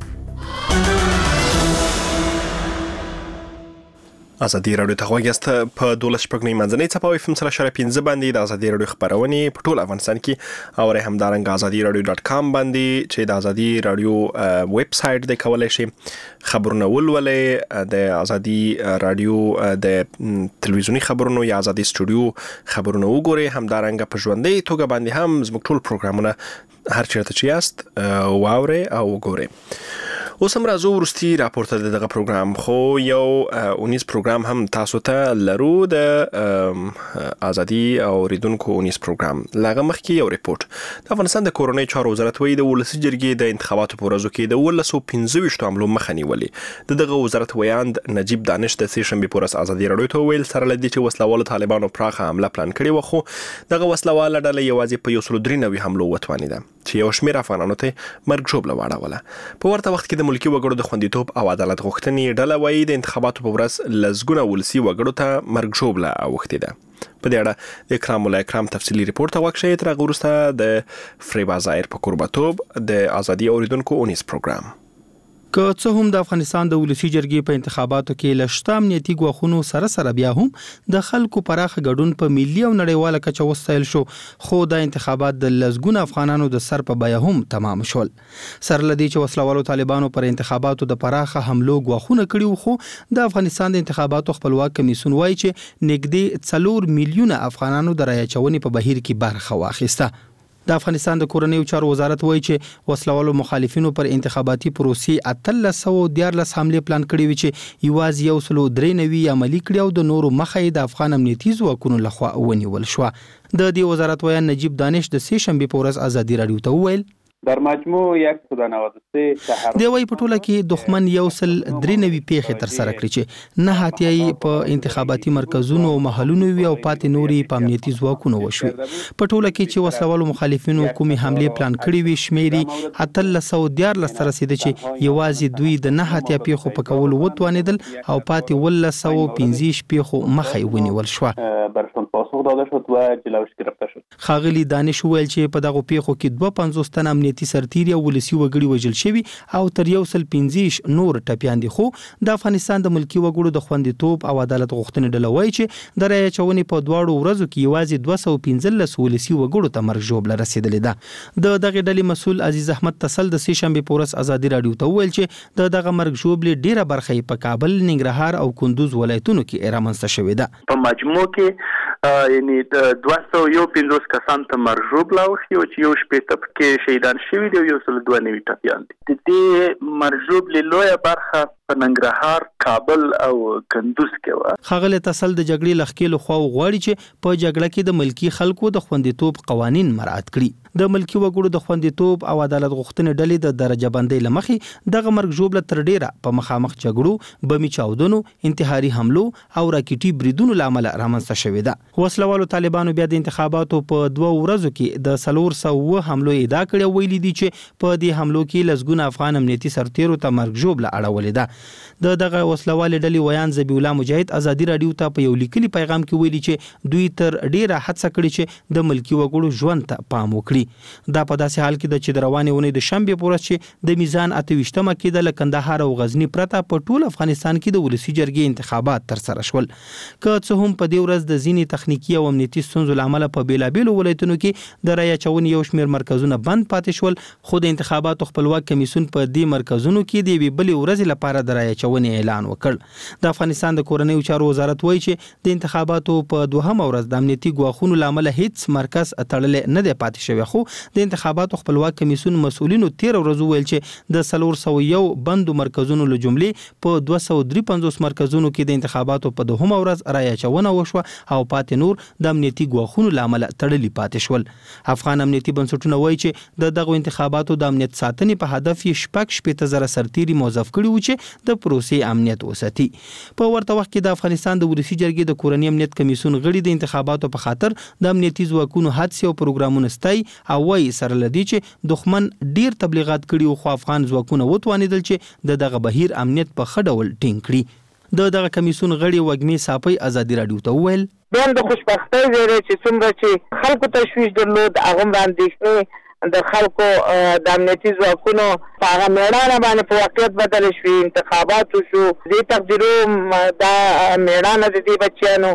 ازادي رادیو ته غوږیاست. په 12 شپږنۍ منځنۍ څپه FM 3.5 باندې د ازادي رادیو خبرونه په ټول افغانستان کې او همدارنګه azadiradio.com باندې چې د ازادي رادیو ویب سټ د کولای شي خبرونه ولولې. د ازادي رادیو د تلویزیونی خبرونو یا ازادي سټوډیو خبرونه وګورئ. همدارنګه په ژوندۍ توګه باندې هم زموږ ټول پروګرامونه هر چیرته چې یاست واورئ او وګورئ. اوس هم راځو ورستي راپورته دغه پروګرام، خو یو اونیز پروګرام هم تاسو ته لرو د ازادي او ریدونکو اونیز پروګرام. لاغه مخکې یو ریپورت. د افغانستان د کورونی چارو وزارت وایي د ولسی جرګې د انتخاباتو په ورځو کې د 1925 حملو مخه نیولې. دغه وزارت ویاند نجیب دانش د سې شنبې پر ورځ ازادي رادیو ته ویل سره لدی چې وسلوال طالبانو پراخه حمله پلان کړې و، خو دغه وسلوال ډله یوازې په 193 حملو وتوانیده چې یو شمېر افغانانو ته مرګ ژوبله واړوله. په ورته وخت کې د ملکی وګړو د خوندیتوب او عدالت غوښتنې ډله وایي د انتخاباتو په ورځ لزګونه ولسی وګړو ته مرګ ژوبله اوښتې ده. په دې اړه د اکرام الله اکرام تفصیلی ریپورت واکښې تر هغه وروسته د فریبا ظاهر په کوربتوب د ازادي اوریدونکو اونیز پروګرام. که څه هم د افغانستان د ولسی جرګې په انتخاباتو کې لشتام امنیتي ګواښونو سره بیا هم د خلکو پراخه ګډون په ملي او نړیواله کچه وستایل شو، خو د انتخابات د لزګونه افغانانو د سر په بیه هم تمام شول. سره لدی چې وسلوالو طالبانو پر انتخاباتو د پراخه حملو ګواښونه کړي، خو د افغانستان د انتخاباتو خپلواک کمیسیون وایي چې نږدې 4 میلیونه افغانانو د رایې چونې په بهیر کې برخه واخیسته. د افغانستان د کورنیو چارو وزارت وایي چې وسلوالو مخالفینو پر انتخاباتي پروسې 1314 حمله پلان کړی وي چې یوازې 193 عملي کړي او د نورو مخې د افغان امنیتي ځواکونو لخوا ونیول شو. د دې وزارت وایي نجیب دانش د سه شنبه په ورځ ازادي رادیو ته وویل در مجموع 193 تحرک دی وای په ټوله کې دښمن 193 پیښې تر سره کړې چې نه هاتیای په انتخاباتي مرکزونو او محلونو وی او پاتې نوري په امنیتي ځواکونو وشوي. په ټوله کې چې وسلوالو مخالفینو کومي حمله پلان کړی وي شمیري 1314 تر رسیدي چې یوازې دوی د نه هاتیا پیښو په کول وتوانیدل او پاتې 1115 پیښو مخې ونیول شو. برشون پاسخ داده شد و جلوش گرفته شد. خاغلی دانش ویل چې په دغه پیښو کې 250 تن امنیتي سرتیري او ولسی وګړي وژل شوي او تر 115 نور ټپيان دي. خو د افغانستان د ملکی وګړو د خوندیتوب او عدالت غوښتنې ډله وایي چې د رایې چونې په دواړو ورځو کې یوازې 215 ولسی وګړو ته مرګ ژوبله رسیدلې ده. د دغه ډلې مسول عزیز احمد تسل د سه شنبه په ورځ ازادي رادیو ته ویل چې دغه مرګ ژوبله ډیره برخه په کابل، ننګرهار او کندوز ولایتونو کې رامنځته شوې ده. په مجموع کې یعنی 215 کسان ته مرګ ژوبله وشي او چې یو شپې ته کې شهیدان شوي دي او 192 ټپیان دي. د دې مرګ ژوبلې لویه برخه په ننګرهار، کابل او کندوز کې و. خاغله تسل د جګړې لخکېلو خو غواړي چې په جګړه کې د ملکی خلکو د خوندیتوب قوانین مراعات کړي. د ملکی وګړو د خوندیتوب او عدالت غوښتنې ډلې د درجه بندۍ لمخې دغه مرګ ژوبله تر ډیره په مخامخ جګړو، بمي چاودنو، انتحاري حملو او راکټي بریدونو لامل رامنځته شوې ده. وسلوالو طالبانو بیا د انتخاباتو په 2 ورځو کې د 400 حملو ادعا کړې ویلي دي چې په دې حملو کې لسګونه افغان امنیتي سرتیرو ته مرګ ژوبله اړولې ده. دغه وسلوالې ډلې ویان ذبیح الله مجاهد ازادي رادیو ته په یو لیکلي پیغام کې ویلي چې دوی تر ډیره هڅه کړې چې د ملکی وګړو ژوند ته پام وکړي. دا په داسې حال کې د چې روانې ونې د شنبه په ورځ چې د میزان 28مه کې د کندهار او غزنی پرته په ټول افغانستان کې د ولسی جرګې انتخابات تر سره شول. که څه هم په دې ورځ د ځینی تخنیکی او امنیتي ستونزو لامل په بیلابیلو ولایتونو کې د رایې چونې یو شمېر مرکزونه بند پاتې شول، خو د انتخاباتو خپلواک کمیسیون په دې مرکزونو کې د بلې ورځې لپاره د رایې چونې اعلان وکړ. د افغانستان د کورنیو چارو وزارت وایي چې د انتخاباتو په 2مه ورځ د امنیتي ګواښونو لامل هیڅ مرکز تړل نه دی پاتې شوی، خو د انتخاباتو خپلواک کمیسیون مسؤلینو 13 ورځې ویل چې د 401 بندو مرکزونو له جملې په 253 مرکزونو کې د انتخاباتو په 2مه ورځ رایې چونه وشوه او پاتې نور د امنیتي ګواښونو لامل تړلي پاتې شول. افغان امنیتي بنسټونه وایي چې د دغه انتخاباتو د امنیت ساتنې په هدف یې 15,000 سرتیري موظف کړي و چې د پروسې امنیت وساتي. په ورته وخت کې د افغانستان د ولسی جرګې د کورنی امنیت کمیسیون غړي د انتخاباتو په خاطر د امنیتي ځواکونو حادثه او پروګرامونو ستای او وايي سره لدی چې دښمن ډیر تبلیغات کړي او خو افغان ځواکونه وتوانیدل چې دغه بهیر امنیت په خډول ټینګ کړي. دغه کمیسیون غړي وګمي صافي ازادي رادیو ته ویل بیا د خوشبختۍ ویره چې څومره چې خلکو تشویش درلود هغه باندې د خلکو د امنیتي ځواکونو په هغه میړانه باندې په واقعیت بدل شوي. انتخابات شو، دې تقدیرو دا میړانه د دې بچیانو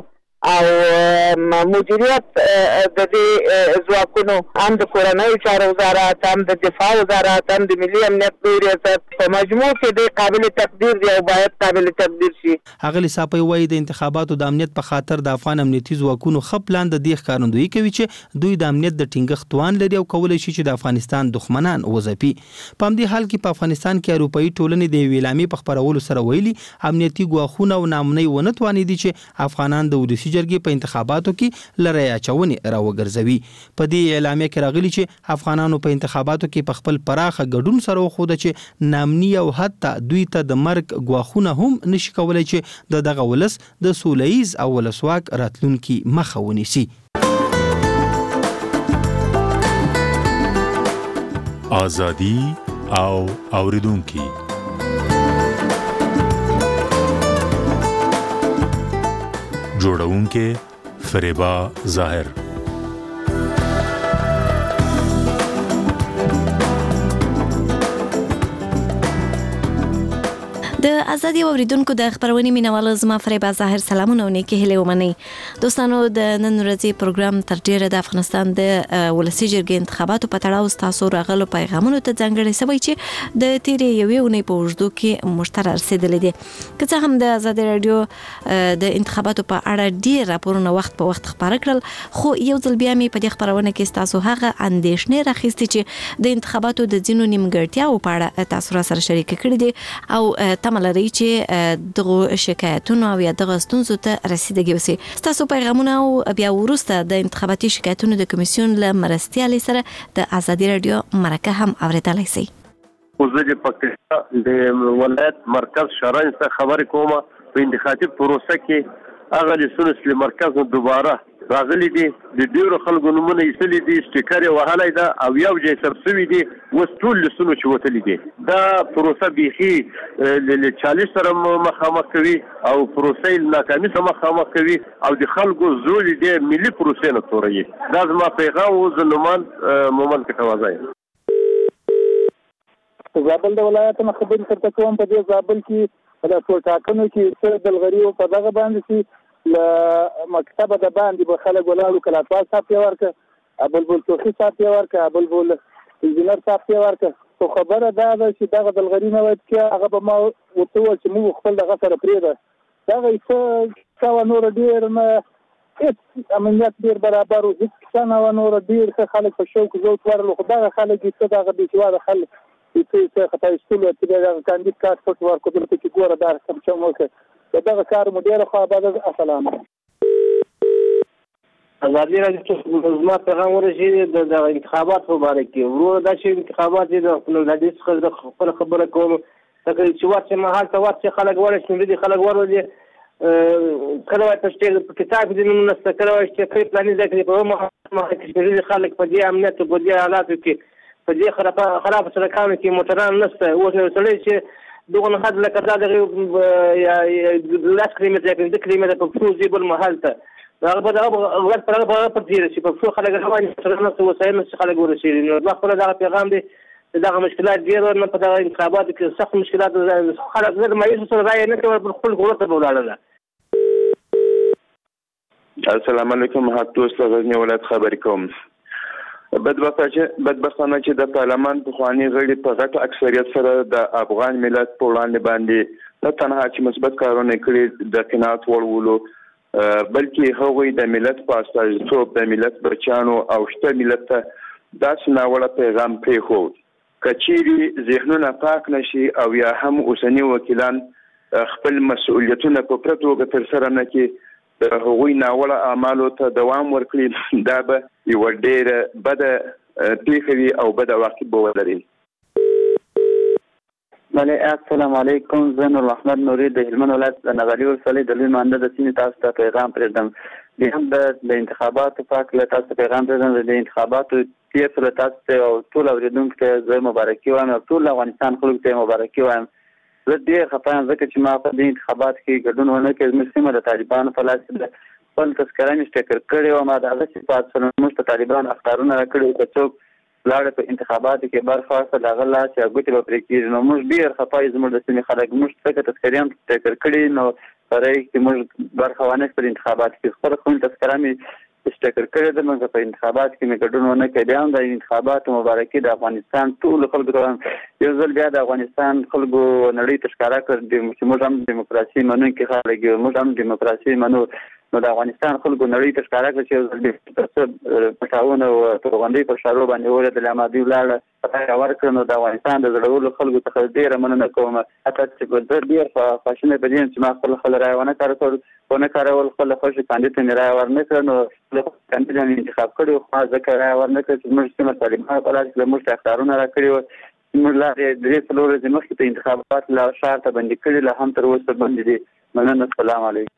او مدیریت د دې ځواکونو هم د کورنیو چارو وزارت، هم د دفاع وزارت، هم د ملي امنیت ریاست په مجموع کې د قابل تقدیر دی او باید قابل تقدیر شي. هغه صاحب وایي د انتخاباتو د امنیت په خاطر د افغان امنیتي ځواکونو خپلان د دې ښکارندویي کوي چې دوی د امنیت د ټینګښت توان لري او کولای شي چې د افغانستان دښمنان وځپي. په همدې حال کې په افغانستان کې اروپאי ټولنې د ویلامي په خبرولو سره ویلي امنیتي ګواښونه او نامنۍ ونه توانیدي چې افغانان د ولسی جرګې په انتخاباتو کې لری اچونې راوګرځوي. په دې اعلامیه کې راغلي چې افغانانو په انتخاباتو کې په خپل پراخه ګډون سره وخوده چې نامني او حتی دوی ته د مرګ ګواښونه هم نشي کولای چې دغه ولس د سولهییز او ولسواک راتلونکي مخه ونیسي. آزادي او اوریدونکي جوړونکې فریبا ظاهر. د ازادي اوریدونکو د خبرونې مینوال زما فریبا ظاهر سلامونه ونیکي هلي ومني دوستانو د نن ورځې پروګرام تر ډیره د افغانستان د ولسی جرګې انتخاباتو په تړاو تاسو راغلو پیغامونو ته ځانګړي سوي چې د تیرې یوې ونې په وجودو کې مشترک رسیدلې دي که څه هم د ازادي رادیو د انتخاباتو په اړه ډیر راپورونه وخت په وخت خبره کړل خو یو ځل بیا مې په دې خبرونه کې تاسو هغه اندېښنې راخېستې چې د انتخاباتو د ځینو نیمګړتیاو په اړه تاسو را سره شریک کړي دي او تمل لري چې دغه شکایتونه او یا دغه ستونزو ته رسیدګي وسی تاسو پیغامونه او بیا ورسته د انتخاباتي شکایتونو د کمیسیون له مرستيالي سره د ازادي رادیو مرکه هم اوریدلای شئ. وزیر پاکستان د ولایت مرکز شران څخه خبر کومه په انتخابي پروسه کې هغه لسونس مرکز دوباره راغلي دي د ډیرو خلکو نمونه ایستلي دي سټیکر وهلای دا او یو ځای سبسوي دي وستول لسونو چې وتلي دي دا پروسه بيخي ل 40 سره مخامخ کوي او پروسه ناکامي سره مخامخ کوي او د خلکو زول دي ملي پروسه نه توري دا زما پیغام او زنومان مومن کې توازای زابل د ولایت نه خبرې ترته کوم په دې زابل کې د ټولټاکنو کې څه دلغریو په دغه باندې چې ل مکتب د باندې به خلک ولاړو کلاټوال صاحب یې ورکه بلبل توخي صاحب یې ورکه بلبل انجینر صاحب یې ورکه خو خبره دا ده چې دغه دلغري نه وایي چې هغه به ما ورته وویل چې موږ خپل دغه سره پرېږده دغه څه نور ډېر نه هېڅ امنیت ډېر برابر و هېڅ کیسه نه وه نور ډېر ښه خلک په شوق ذوق ورغلو خو دغه خلک یې څه دغه بېسواده خلک چې خطا ایستلو چې دغه کاندید کارت پټ ورکړل چې ګوره دا سم چم وکړه دغه کار مو ډېره خو آباده السلام ازادي راډیو زما پیغام ورسېد د انتخابات په اړه کې ورو دا چې انتخابات د خپل حدیث څخه خپل خبره کوم چې ورته مهال ته ورته خلک ورسېږي دي خلک ورولې کله وای په کتاب دې نو نست کله وای چې په پلان ذکر په ما کې خلک په دې امنیت په دې حالاتو کې په دې خراب سرکانو کې موټران نشته اوس نو سړی چې دغه نه حد لکه دا یا لاس کلمه د کلمه په فوزي بل محل ته هغه په وخت په دې چې په څو خلک روان سره نو وسایل نو خلک ورسېږي نو دا خپل دا پیغام دی دغه مشکلات ډیر نه په دغه انتخاباتو کې سخت مشکلات خلک زړه مایوس سره راي نه کوي په خپل ګوره ته ولاړل. السلام علیکم هاتو ستاسو ولایت خبر کوم بدبختانه چې د پارلمان په خواني غړي په غټ اکثریت سره د افغان ملت په وړاندې باندې نه تنها چې مثبت کارونه کړي د قناعت وړولو بلکې هغوی د ملت په استازیتوب د ملت بچانو او شته ملت ته داسې ناوړه پیغام پرېښود کچېرې ذهنونه پاک نشي او یا هم اوسني وکیلان خپل مسؤلیتونه په پوره توګه ترسره نه کړي د هغوی ناوړه اعمالو ته دوام ورکړي دا به یوه ډېره بده پېښه وي او بده واقع به ولري. بله السلام علیکم زه نور محمد نوري د هلمند ولایت د نغري ولسوالۍ د لوی مانده د سیمې تاسو ته پیغام پرېږدم بیا هم د انتخاباتو په هکله تاسو ته پیغام پرېږدم د انتخاباتو تېر سوله تاسو ته او ټول اورېدونکو ته زه مبارکي وایم او ټول افغانستان خلکو ته مبارکي وایم. زه ډېر خفه یم ځکه چې ما په دې انتخاباتو کې ګډون ونه کړ زموږ سیمه د طالبانو په لاس کې ده خپل تذکره مې ټکر کړې وه ما د هغه صفات سره موږ په طالبانو اخطارونه راکړي که څوک لاړه په انتخاباتو کې برخه واخیسته د هغه لاس یا ګوتې به پرې کېږي نو موږ ډېر خفه یو زموږ د سیمې خلک موږ ځکه تذکرې هم ټکر کړي نو په رایې کې موږ برخه وانخیسته د انتخاباتو کې خپله خپل تذکره مې ټکر کړې ده موږ په انتخاباتو کې مې ګډون ونه کړی بیا هم د انتخاباتو مبارکي د افغانستان ټولو خلکو ته یو ځل بیا د افغانستان خلکو نړۍ ته ښکاره کړ چې موږ هم ډیموکراسي منونکي خلک یو موږ هم ډیموکراسي منو نو د افغانستان خلکو نړۍ ته ښکاره کړ چې یو ځل بیا پټاونه او توغندۍ په شارو باندې ولېدل امادي ولاړه رایه ورکړه نو د افغانستان د زړورو خلکو څخه ډېره مننه کوم حتی چې زه ډېر خواشینی په دې یم چې ما خپله رایه ونه کارول خپله خوښې کاندید ته مې رایه ورنه کړه نو کاندید مې انتخاب کړی و خو ما ځکه رایه ورنه کړه چې زموږ سیمه طالبانو په لاس کې زموږ ته اخطارونه راکړي وو زموږ لارې 3-4 ورځې مخکې ته انتخابات له ښار ته بندي کړي لا هم تر اوسه بندي دي مننه السلام علیکم.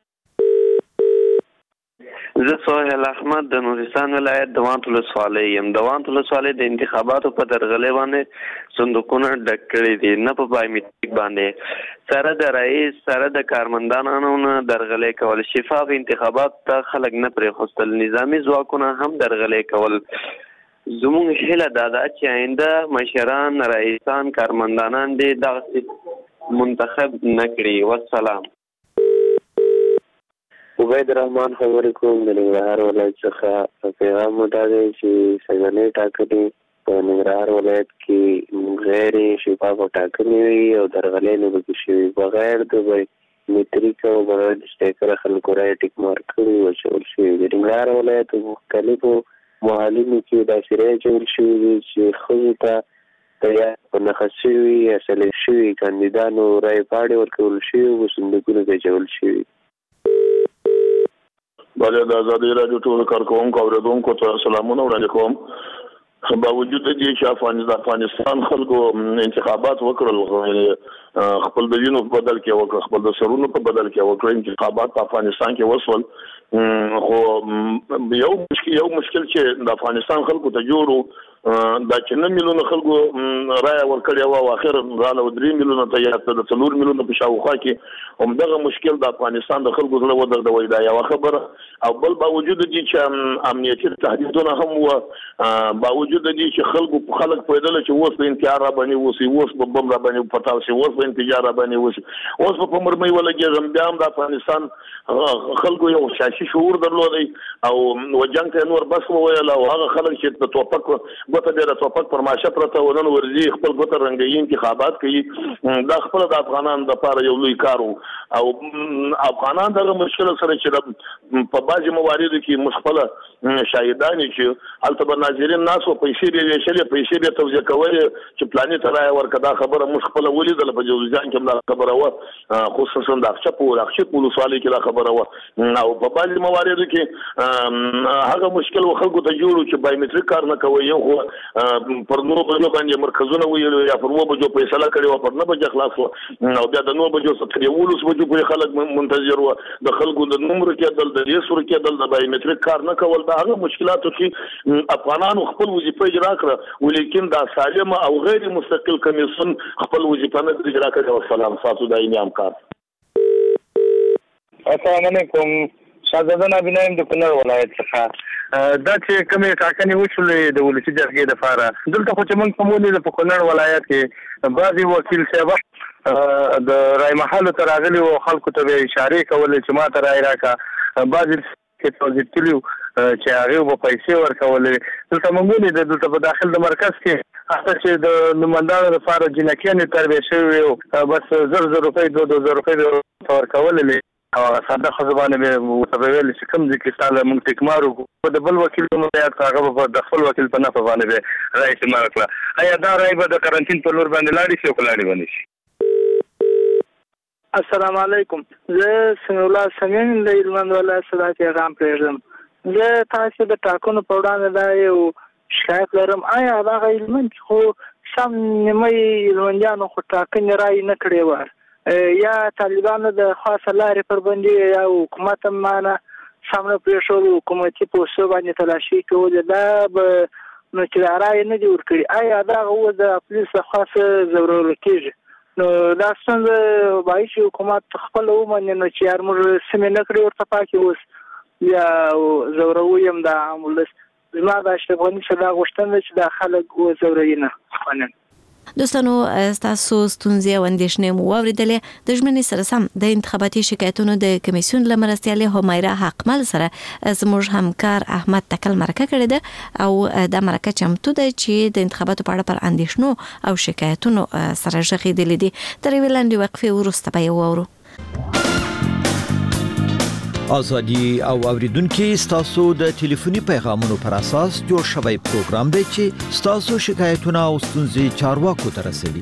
زه سهیل احمد د نورستان ولایت د وانت ولسوالۍ یم د وانت ولسوالۍ د انتخاباتو په درغلۍ باندې صندوقونه ډک کړي دي نه په بایومیټریک باندې سره د رئیس سره د کارمندانو نه درغلۍ کول شفاف انتخابات ته خلک نه پرېښودل نظامي ځواکونه هم درغلۍ کول زموږ هیله دا ده چې آینده مشران رئیسان کارمندانان دې دغسې منتخب نکړي. والسلام. عبید الرحمن خبرې کوم د ننګرهار ولایت څخه. پیغام مو دا دی چې سږنۍ ټاکنې په ننګرهار ولایت کې غیر شفاف ټاکنې وي او درغلۍ نه پکې شوي، بغیر د میټریک او بغیر د سټیکر خلکو رایې ټیک مارک کړي او اچول شوي دي. د ننګرهار ولایت په مختلفو محلونو کې داسې رایې اچول شوي دي چې ښځو ته یا په نښه شوي یا سلیکټ شوي کاندیدانو رایې پاڼې ورکول شوي او صندوقونو ته اچول شوي. بله د ازادي راډیو ټول کارکوونکو او اوریدونکو ته سلامونه وړاندې کوم. باوجود دې چې افغانستان خلکو انتخابات وکړل، خپل د وینو په بدل کې وکړ، خپل د سرونو په بدل کې وکړ، انتخابات په افغانستان کې وسول، خو یو مشکل چې د افغانستان خلکو ته جوړو دا چې 9 میلیونه خلکو رایه ورکړې وه او اخر راله 3 میلیونه ته یا د 4 میلیونه په شاوخوا کې همدغه مشکل د افغانستان د خلکو زړه ودرځوي. دا یوه خبره. او بل باوجود دې چې امنیتي تهدیدونه هم وه، باوجود دې چې خلک پوهېدل چې اوس به انتحار را باندې وشي، اوس به بم را باندې پټاو شي، اوس به انفجار را باندې وشي، اوس به په مرمۍ ولګېږم، بیا هم د افغانستان خلکو یو سیاسي شعور درلودی او جنګ ته نور بس وویل. او هغه خلک چې د توپک ګوته ډېره توپک پر ماشه پرته ونن ورځي خپل ګوته رنګوي انتخابات کوي، دا خپل د افغانانو لپاره یو لوی کار و. او افغانان دغه مشکل سره چې په بعضې مواردو کې مخفله شاهدان چې هلته به ناظرین ناس و پیسې به یې ویشلې، پیسې به یې توزیع کولې چې پلاني ته رایه ورکړه. دا خبره موږ خپله ولیدله په جوزجان کې هم دا خبره وه، خصوصا د اقچپ ولسوالۍ کې دا خبره وه. او په بعضې مواردو کې هغه مشکل و خلکو ته جوړ چې بایومټریک کار نه کوي. یو خو پر 9 بجو باندې مرکزونه ویل یا پر 9 بجو فیصله کړې وه، پر 9 بجې خلاص وه او بیا د 9 بجو څخه تر 11 بجو پورې خلک منتظر وه. د خلکو د نوم ورکېدل، د ریس ورکېدل، د بایومټریک کار نه کول، دا هغه مشکلاتو چې افغانانو خپل وظیفه اجرا کړه، ولیکن دا سالم او غیر مستقل کمیسیون خپل وظیفه نه اجرا کړه. والسلام. ساتو دایمي همکار. السلام علیکم. شاهزاده نبینایم د کونړ ولایت څخه. دا چې کومې ټاکنې وشولې د ولسي جرګې دپاره، دلته خو چې موږ هم ولیدل په کونړ ولایت کې بعضې وکیل صاحبه د رای محلو ته راغلي وو، خلکو ته به یې اشارې کولې چې ما ته رای راکړه، بعضې کې توضیح تلي چې هغې به پیسې ورکولې. دلته موږ ولیدل دلته په داخل د مرکز کې حتی چې د نمایندانو لپاره جینکیانې تربیه شوې وو، بس 1000 روپۍ 2000 روپۍ ورکولې او ساده ښځو باندې به ورته ویل چې کوم ځای کې ستا له موږ ټیکمار وکړو، د بل وکیل په نوم یاد کړه، هغه به د خپل وکیل په نفع باندې به رایې استعمال کړه. آیا دا رایې به د قرنطین په لور باندې لاړې شي او که لاړې باندې شي؟ السلام علیکم. زه سمیع الله سمین له هلمند ولایت څخه دا پیغام پرېږدم. زه تاسو د ټاکنو په وړاندې دا یو شکایت لرم. آیا دغه هلمند خو سم نیمه هلمندیانو خو ټاکنې رایې نه کړې وه، یا طالبانو د خاصه لارې پر باندې یا حکومت هم مانه سم نه پرېښول، حکومتي پوستو باندې تلاشي کولې، دا به نو چې دا رایې نه دي ورکړي، آیا دغه اوس د پولیسو لخوا څه ځورول کېږي؟ نو دا ستونزه وایي چې حکومت خپله ومني، نو چې یار موږ سمې نه کړې ورته پاکې اوس یا ځوروي هم دا عام ولس. زما د اشرف غني څخه دا غوښتنه ده چې دا خلک وځوروي نه. مننه. دوستانو تاسو ستونزې او اندېښنې مو واورېدلې. د ژمنې سره سم د انتخاباتي شکایتونو د کمیسیون له مرستیالې همیره حقمل سره زموږ همکار احمد تکل مرکه کړې ده او دا مرکه چمتو ده چې د انتخاباتو په اړه پر اندېښنو او شکایتونو سره غږېدلې دي. تر یوې لنډې وقفې وروسته به یې واورو. ازادي او اوریدونکو ستاسو د ټلیفوني پیغامونو پر اساس جوړ شوی پروګرام دی چې ستاسو شکایتونه او ستونزې چارواکو ته رسوي.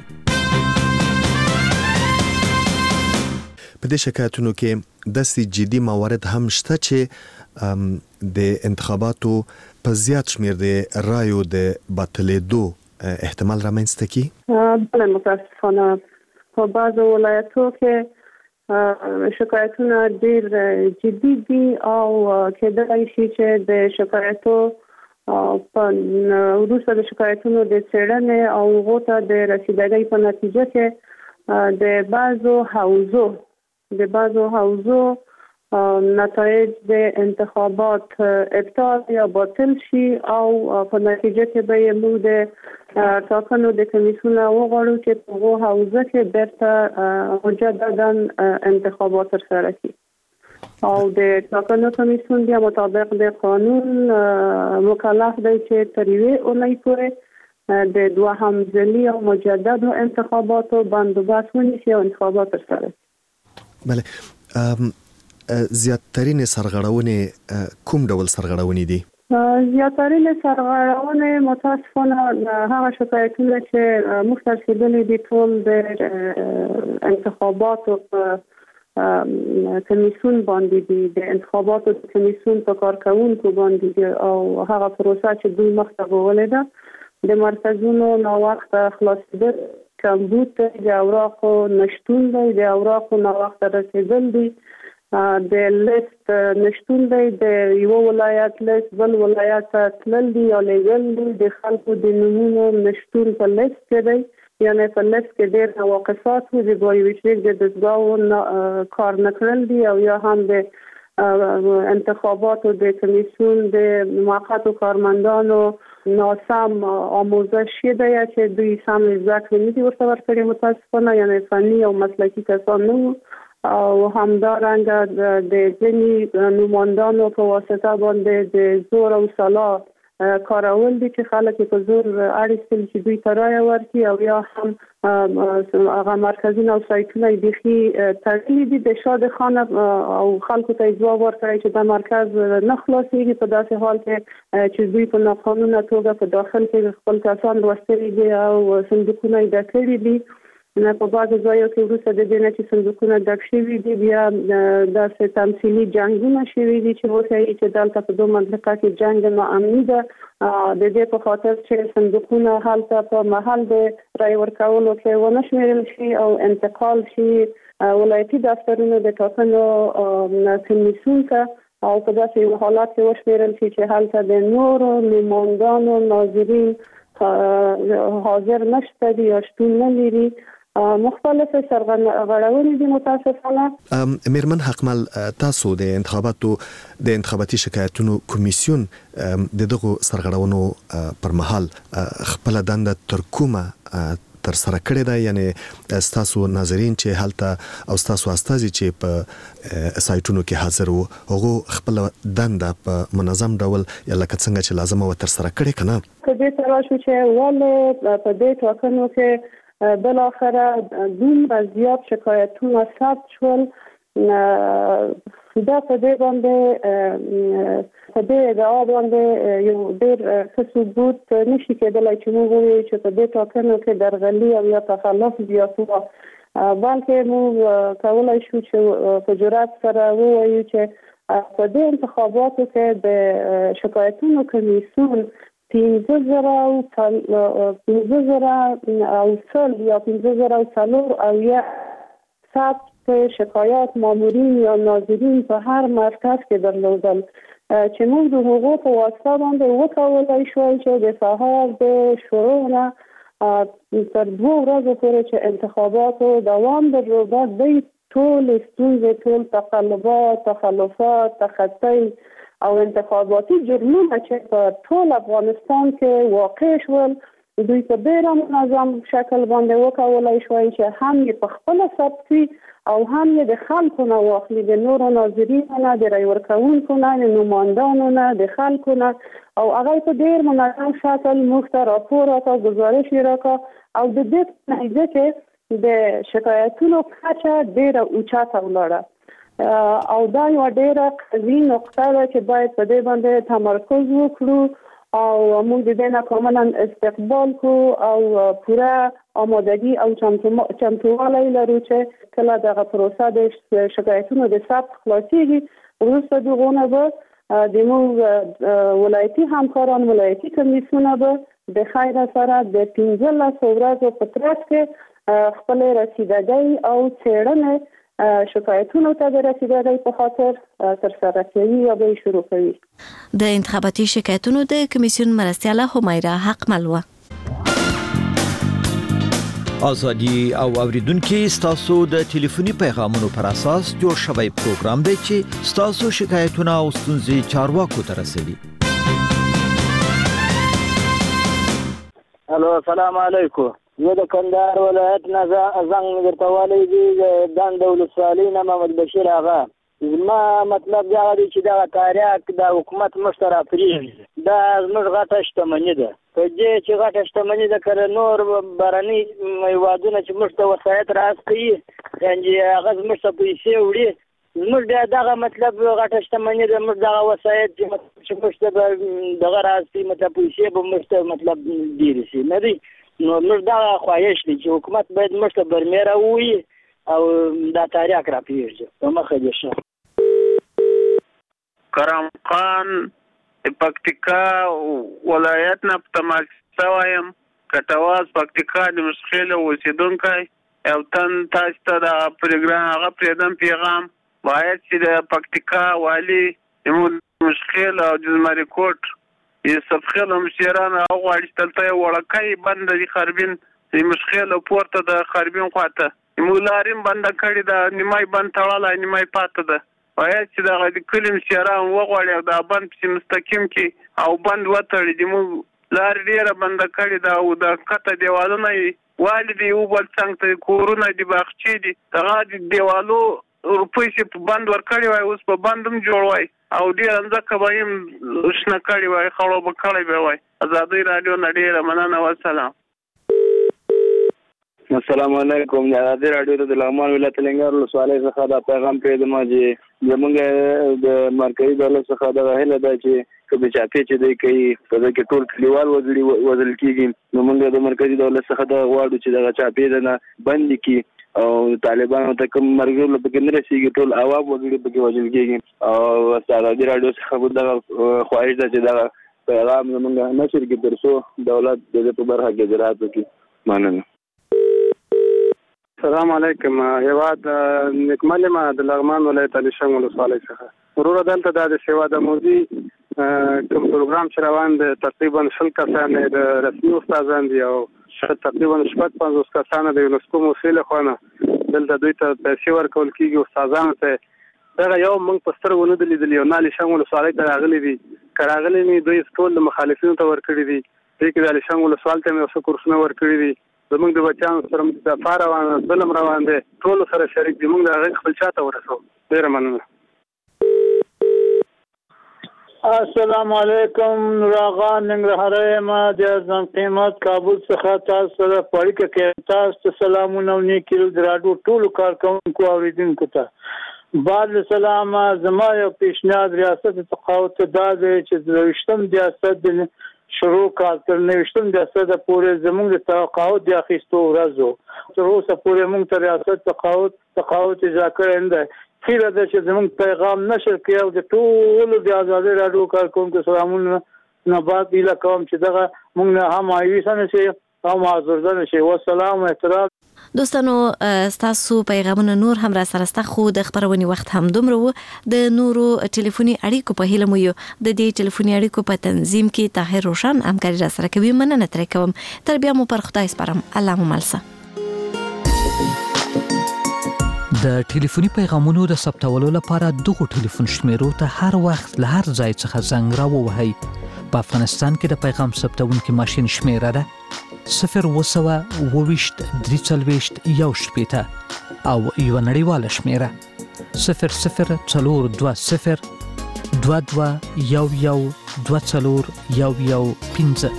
په دې شکایتونو کې داسې جدي موارد هم شته چې د انتخاباتو په زیات شمیر د رایو د باطلېدو احتمال رامنځته کی. بله متاسفانه په بعضو ولایتو کې شکایتونه ډیر جدي دي او کېدای شي چې د شکایتو په وروسته د شکایتونو د څېړنې او هغو ته د رسیدګۍ په نتیجه کې د بعضو حوزو نتایج د انتخابات ابطال یا باطل شي او په نتیجه کې به موږ د ټاکنو د کمیسیون وغواړو چې په هغه حوزه کې بیرته مجددا انتخابات ترسره کړي او د ټاکنو کمیسیون د مطابق د قانون مکلف دی چې تر یوې اونۍ پورې د دوهم ځلي او مجدد انتخاباتو بندوبست ونیسي او انتخابات ترسره کړي. بله زیاترین سرغړونې کوم ډول سرغړونې دي؟ زیاترین سرغړونې متاسفانه هغه شکایتونه چې موږ ته رسیدلي دي ټول د انتخاباتو کمیسیون باندې دي، د انتخاباتو کمیسیون په کارکونکو باندې دي او هغه پروسه چې دوی مخته وړلې ده د مرکزونو ناوخت خلاصېدل، کمبود د اوراقو نشتون دی، د اوراقو ناوخت رسیدل دي، د لیست نشتون دی، د یو ولایت لیست بل ولایت تلل دي یا لېږل دي، د خلکو د نومونو نشتون په لیست کې دی، یعنی په لیست کې ډېر نواقصات وو د بایومټریک د دستګاهو کار نه کړل دي او یا هم د انتخاباتو د کمیسیون د موقتو کارمندانو ناسم آموزش دی چې دوی سم زده کړې نه دي ورته ورکړي متاسفانه، یعنی فني او مسلکي کسان نه وو او همدارنګه د ځینې نوماندانو په واسطه باندې د زور او سلا کارول دي چې خلک په زور اړیستل چې دوی ته رایه ورکړي او یا هم هغه مرکزونه او سایټونه یې بیخي تړلي دي د شاده خانه او خلکو ته ځواب ورکړی چې دا مرکز نه خلاصېږي په داسې حال کې چې دوی په ناقانونه توګه په داخل کې خپل کسان لوستلي دي او صندوقونه یې ډک کړي دي. په بعضو ځایو کې وروسته د دې نه چې صندوقونه ډک شوي دي بیا داسې تمثیلي جنګونه شوي دي چې وښیي چې دلته په دوه منطقه کې جنګ ناامني ده، د دې په خاطر چې صندوقونه هلته په محل د رای ورکولو کې ونه شمېرل شي او انتقال شي ولایتي دفترونو د ټاکنو کمیسیون ته او په داسې یو حالت کې وشمېرل شي چې هلته د نورو نمایندانو ناظرین حاضر نشته دي یا شتون نه لري. مختلفه سرغړونې دي متاسفانه. میرمن حقمل، تاسو د انتخاباتي شکایتونو کمیسیون د دغه سرغړونو پر مهال خپل دنده تر کومه تر سره کړی دی، یعنی تاسو ناظرین چې هلته او تاسو استازي چې په سایټونو کې حاضر وو هغه خپل دنده په منظم ډول یا لکه څنګه چې لازمه و تر سره کړی کنه؟ په دې سره شو چې ولې په دې ټاکنو کې بل آخره دومره زیات شکایتونه ثبت شول دا په دې باندې په دې ادعا باندې یو ډېر ښه ثبوت نشي کېدلی چې موږ ووایو چې په دې ټاکنو کې درغلي او یا تخلف زیات و، بلکې موږ کولی شو چې په جرأت سره ووایو چې په دې انتخاباتو کې د شکایتونو کمیسیون 15,000 او یا ثبت شکایات مامورین یا ناظرین په هر مرکز کې درلودل چې موږ د هغو په واسطه باندې وکولای شوای چې د سهار د شروع نه تر 2 ورځې پورې چې انتخاباتو دوام درلود دی ټول ستونزې، ټول تقلبات، تخلفات، تخطی او انتخاباتي جرمونه چې په ټول افغانستان کې واقع شول دوی په ډېر منظم شکل باندې وکولای شوای چې هم یې په خپل ثبتي او هم یې د خلکو نه واخلي، د نورو ناظرینو نه، د رای ورکوونکو نه، د نمایندانو نه، د خلکو نه، او هغه په ډېر منظم شکل موږ ته راپور راکړ، گزارش یې راکړ او د دې په نتیجه کې د شکایتونو کچه ډېره اوچته ولاړه او دا یو ډېره قوي نقطه ده چې باید په دې باندې تمرکز وکړو او موږ د دې نه کاملا استقبال کو او پوره آمادگی او چمتووالی لرو چې کله دغه پروسه د شکایتونو د ثبت خلاصېږي وروسته دغه نه به د موږ ولایتي همکاران ولایتي کمیسیونه به د خیر سره د 15 ورځو په ترڅ کې خپل رسیدګي او څېړنه شکایتونو ته د رسیدګۍ په خاطر ترسره کوي یا به شروع کوي. د انتخاباتي شکایتونو د کمیسیون مرستیاله همیرا حقمل و. ازادي او اوریدونکو ستاسو د ټلیفوني پیغامونو پر اساس جوړ شوی پروګرام دی چې ستاسو شکایتونه او ستونزې چارواکو ته رسوي. الو السلام علیکم. زه د کندهار ولایت نه زنګ درته والی دی دند ولسوالۍ نه محمد بشیر آغا. زما مطلب دا دی چې دا تاریخ د حکومت مشترا پریږدي دا زموږ غټه شتمني ده. په دې چې غټه شتمني ده کله نور بهرني هیوادونه چې موږ ته وسایط راځي یعنې هغه موږ ته پیسې وړي زموږ بیا دغه مطلب غټه شتمني ده موږ دغه وسایط چې موږ ته دغه راځي مطلب پیسې به موږ ته مطلب ډېرې شي نه دی نو موږ دغه خواهش دی چې حکومت باید موږ ته برمېره ووایي او دا تاریخ را پرېږدي په مخه دې شه. کرم خان پکتیکا ولایت نه تماسا وایم کټواز پکتیکا د مشخیل اوسیدونکو او تن تاسو ته د پروګرام هغه پریدم پیغام باید چې د پکتیکا والی مشخیل او جزماری کوټ یوسف خیل مشیران او غواړي تلته وړکای بند دي خربین د مشخیل پورته د خربین خواته مولاریم بند کړي د نیمای بند تړلای نیمای پاته ده باید چې دغه د کلیم شیران وغواړي او دا بند چې مستقیم کې او بند وتړي د موږ لارې ډېره بنده کړې ده او د کته دیوالونه یې والي دي یو بل څنګ ته کورونه دي باغچې دي دغه د دیوالو روپۍ چې په بند ورکړي وای اوس په بند هم جوړ وای او ډېره مځکه به یې هم شنه کړې وای خړو به کړی به وای. ازادۍ راډیو نه ډېره مننه والسلام. السلام علیکم. د ازادۍ راډیو د لغمان ولایت لنګر ولسوالۍ څخه دا پیغام پرېږدم چې زموږ د مرکزي دولت څخه دغه هیله ده چې د چاپې چې دی کوي په دې کې ټول کلیوال وګړي وژل کېږي نو موږ د مرکزي دولت څخه دغه غواړو چې دغه چاپې نه بند کړي او طالبانو ته کوم مرګ پکې نه رسېږي ټول عوام وګړي پکې وژل کېږي او ازادۍ راډیو څخه دغه خواهش ده چې دغه پیغام زموږ نشر کړي تر څو دولت د دې په برخه کې اجرات وکړي. مننه. السلام علیکم. هیواد نکمل ما د لغمان ولایت علي شنګ ولسوالۍ څخه ورور دلته د سیوا د موزي کوم پروګرام چې روان دی تقریبا 100 کسان د رسمي استادان دي او تقریبا 50 کسان د یونسکو موسیله خونه دلته دوی ته پیسې ورکول کیږي استادانو ته دا یو موږ په سترګو نه لیدل یو نالي شنګ ولسوالۍ ته راغلي دي کراغلي نه دوی ټول مخالفینو ته ورکړي دي دغه د علي شنګ ولسوالۍ ته مې اوس کورسونه ورکړي دي زموږ د بچیانو سره د فار روان ظلم روان دي ټول سره شریک دي موږ د هغه خپل چاته ورسو. ډیره مننه. السلام علیکم. راغا ننګرهار ما د اعظم قیمت کابل څخه تاسو سره پړک کې تاسو سلامونه نیکیل درادو ټول کارکونکو اوریدونکو ته بعد سلام زما یو پیشنهاد ریاست تقاعد دا دی چې د رښتم ریاست شروع کار تر نوښتم د اساده پورې زموږ د تقاعد د اخیستو ورځو تر اوسه پورې موږ ته ریاست تقاعد اجازه کړې ده خیره ده چې زموږ پیغام نشر کړي او د ټول د ازادۍ راډیو کارکونکو سلامونه نه بعد ویل کوم چې دغه موږ نه هم ایوسنه شي او معذور نه شي. والسلام احترام. دوستانو تاسو پیغامونه نور هم را سره ست خو د خبرونې وخت هم دومره وو د نورو ټلیفوني اړیکو په هیله مو یو د دې ټلیفوني اړیکو په تنظیم کې طاهر روشن همکاري را سره کوي. مننه ترې کوم. تر بیا مو پر خدای سپارم. الله مو ملسه. د ټلیفوني پیغامونو د ثبتولو لپاره دغه ټلیفون شمیرو ته هر وخت له هر ځای څخه زنګ راووهئ. په افغانستان کې د پیغام ثبتونکو ماشين شمیره ده 020 340 1 او یو نړیواله شمیره 0040 22 11 24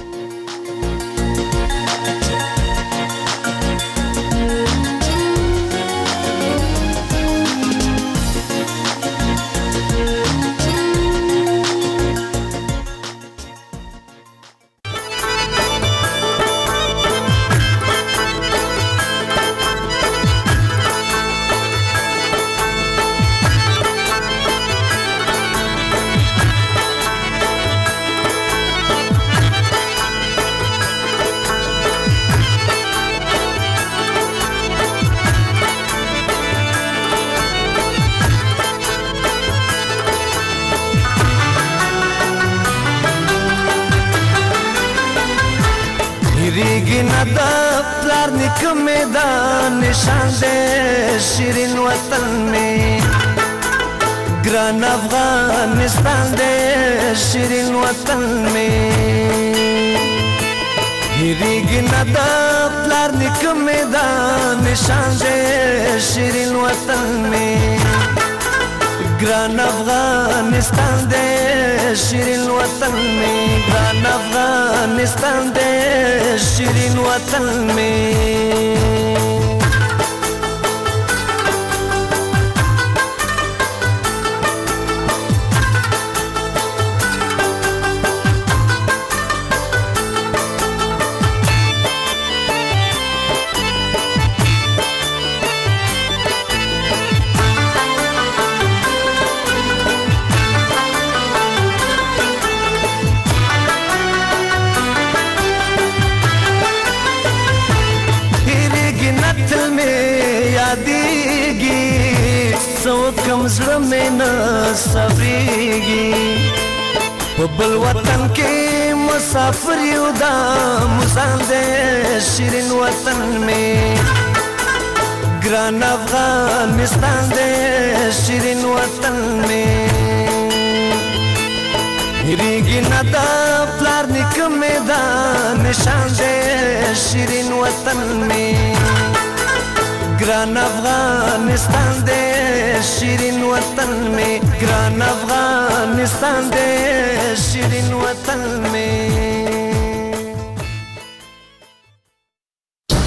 ندا پلار نکم دا نشان دے شیرین وطن میں گران افغانستان دے شیرین وطن میں هیریگی ندا پلار نکم دا نشان دے شیرین وطن میں گران افغانستان دے شیرین وطن میں گران افغانستان دے شیرین وطن میں سو کم زړه مې نه صبرېږي په بل وطن کې مسافر یو دا مزان دی شیرین وطن مې ګران افغانستان دی شیرین وطن مې هېرېږي نه دا پلار نیکه مې دا نشان دی شیرین وطن مې گران افغانستان دے شیرین وطن میں گران افغانستان دے شیرین وطن میں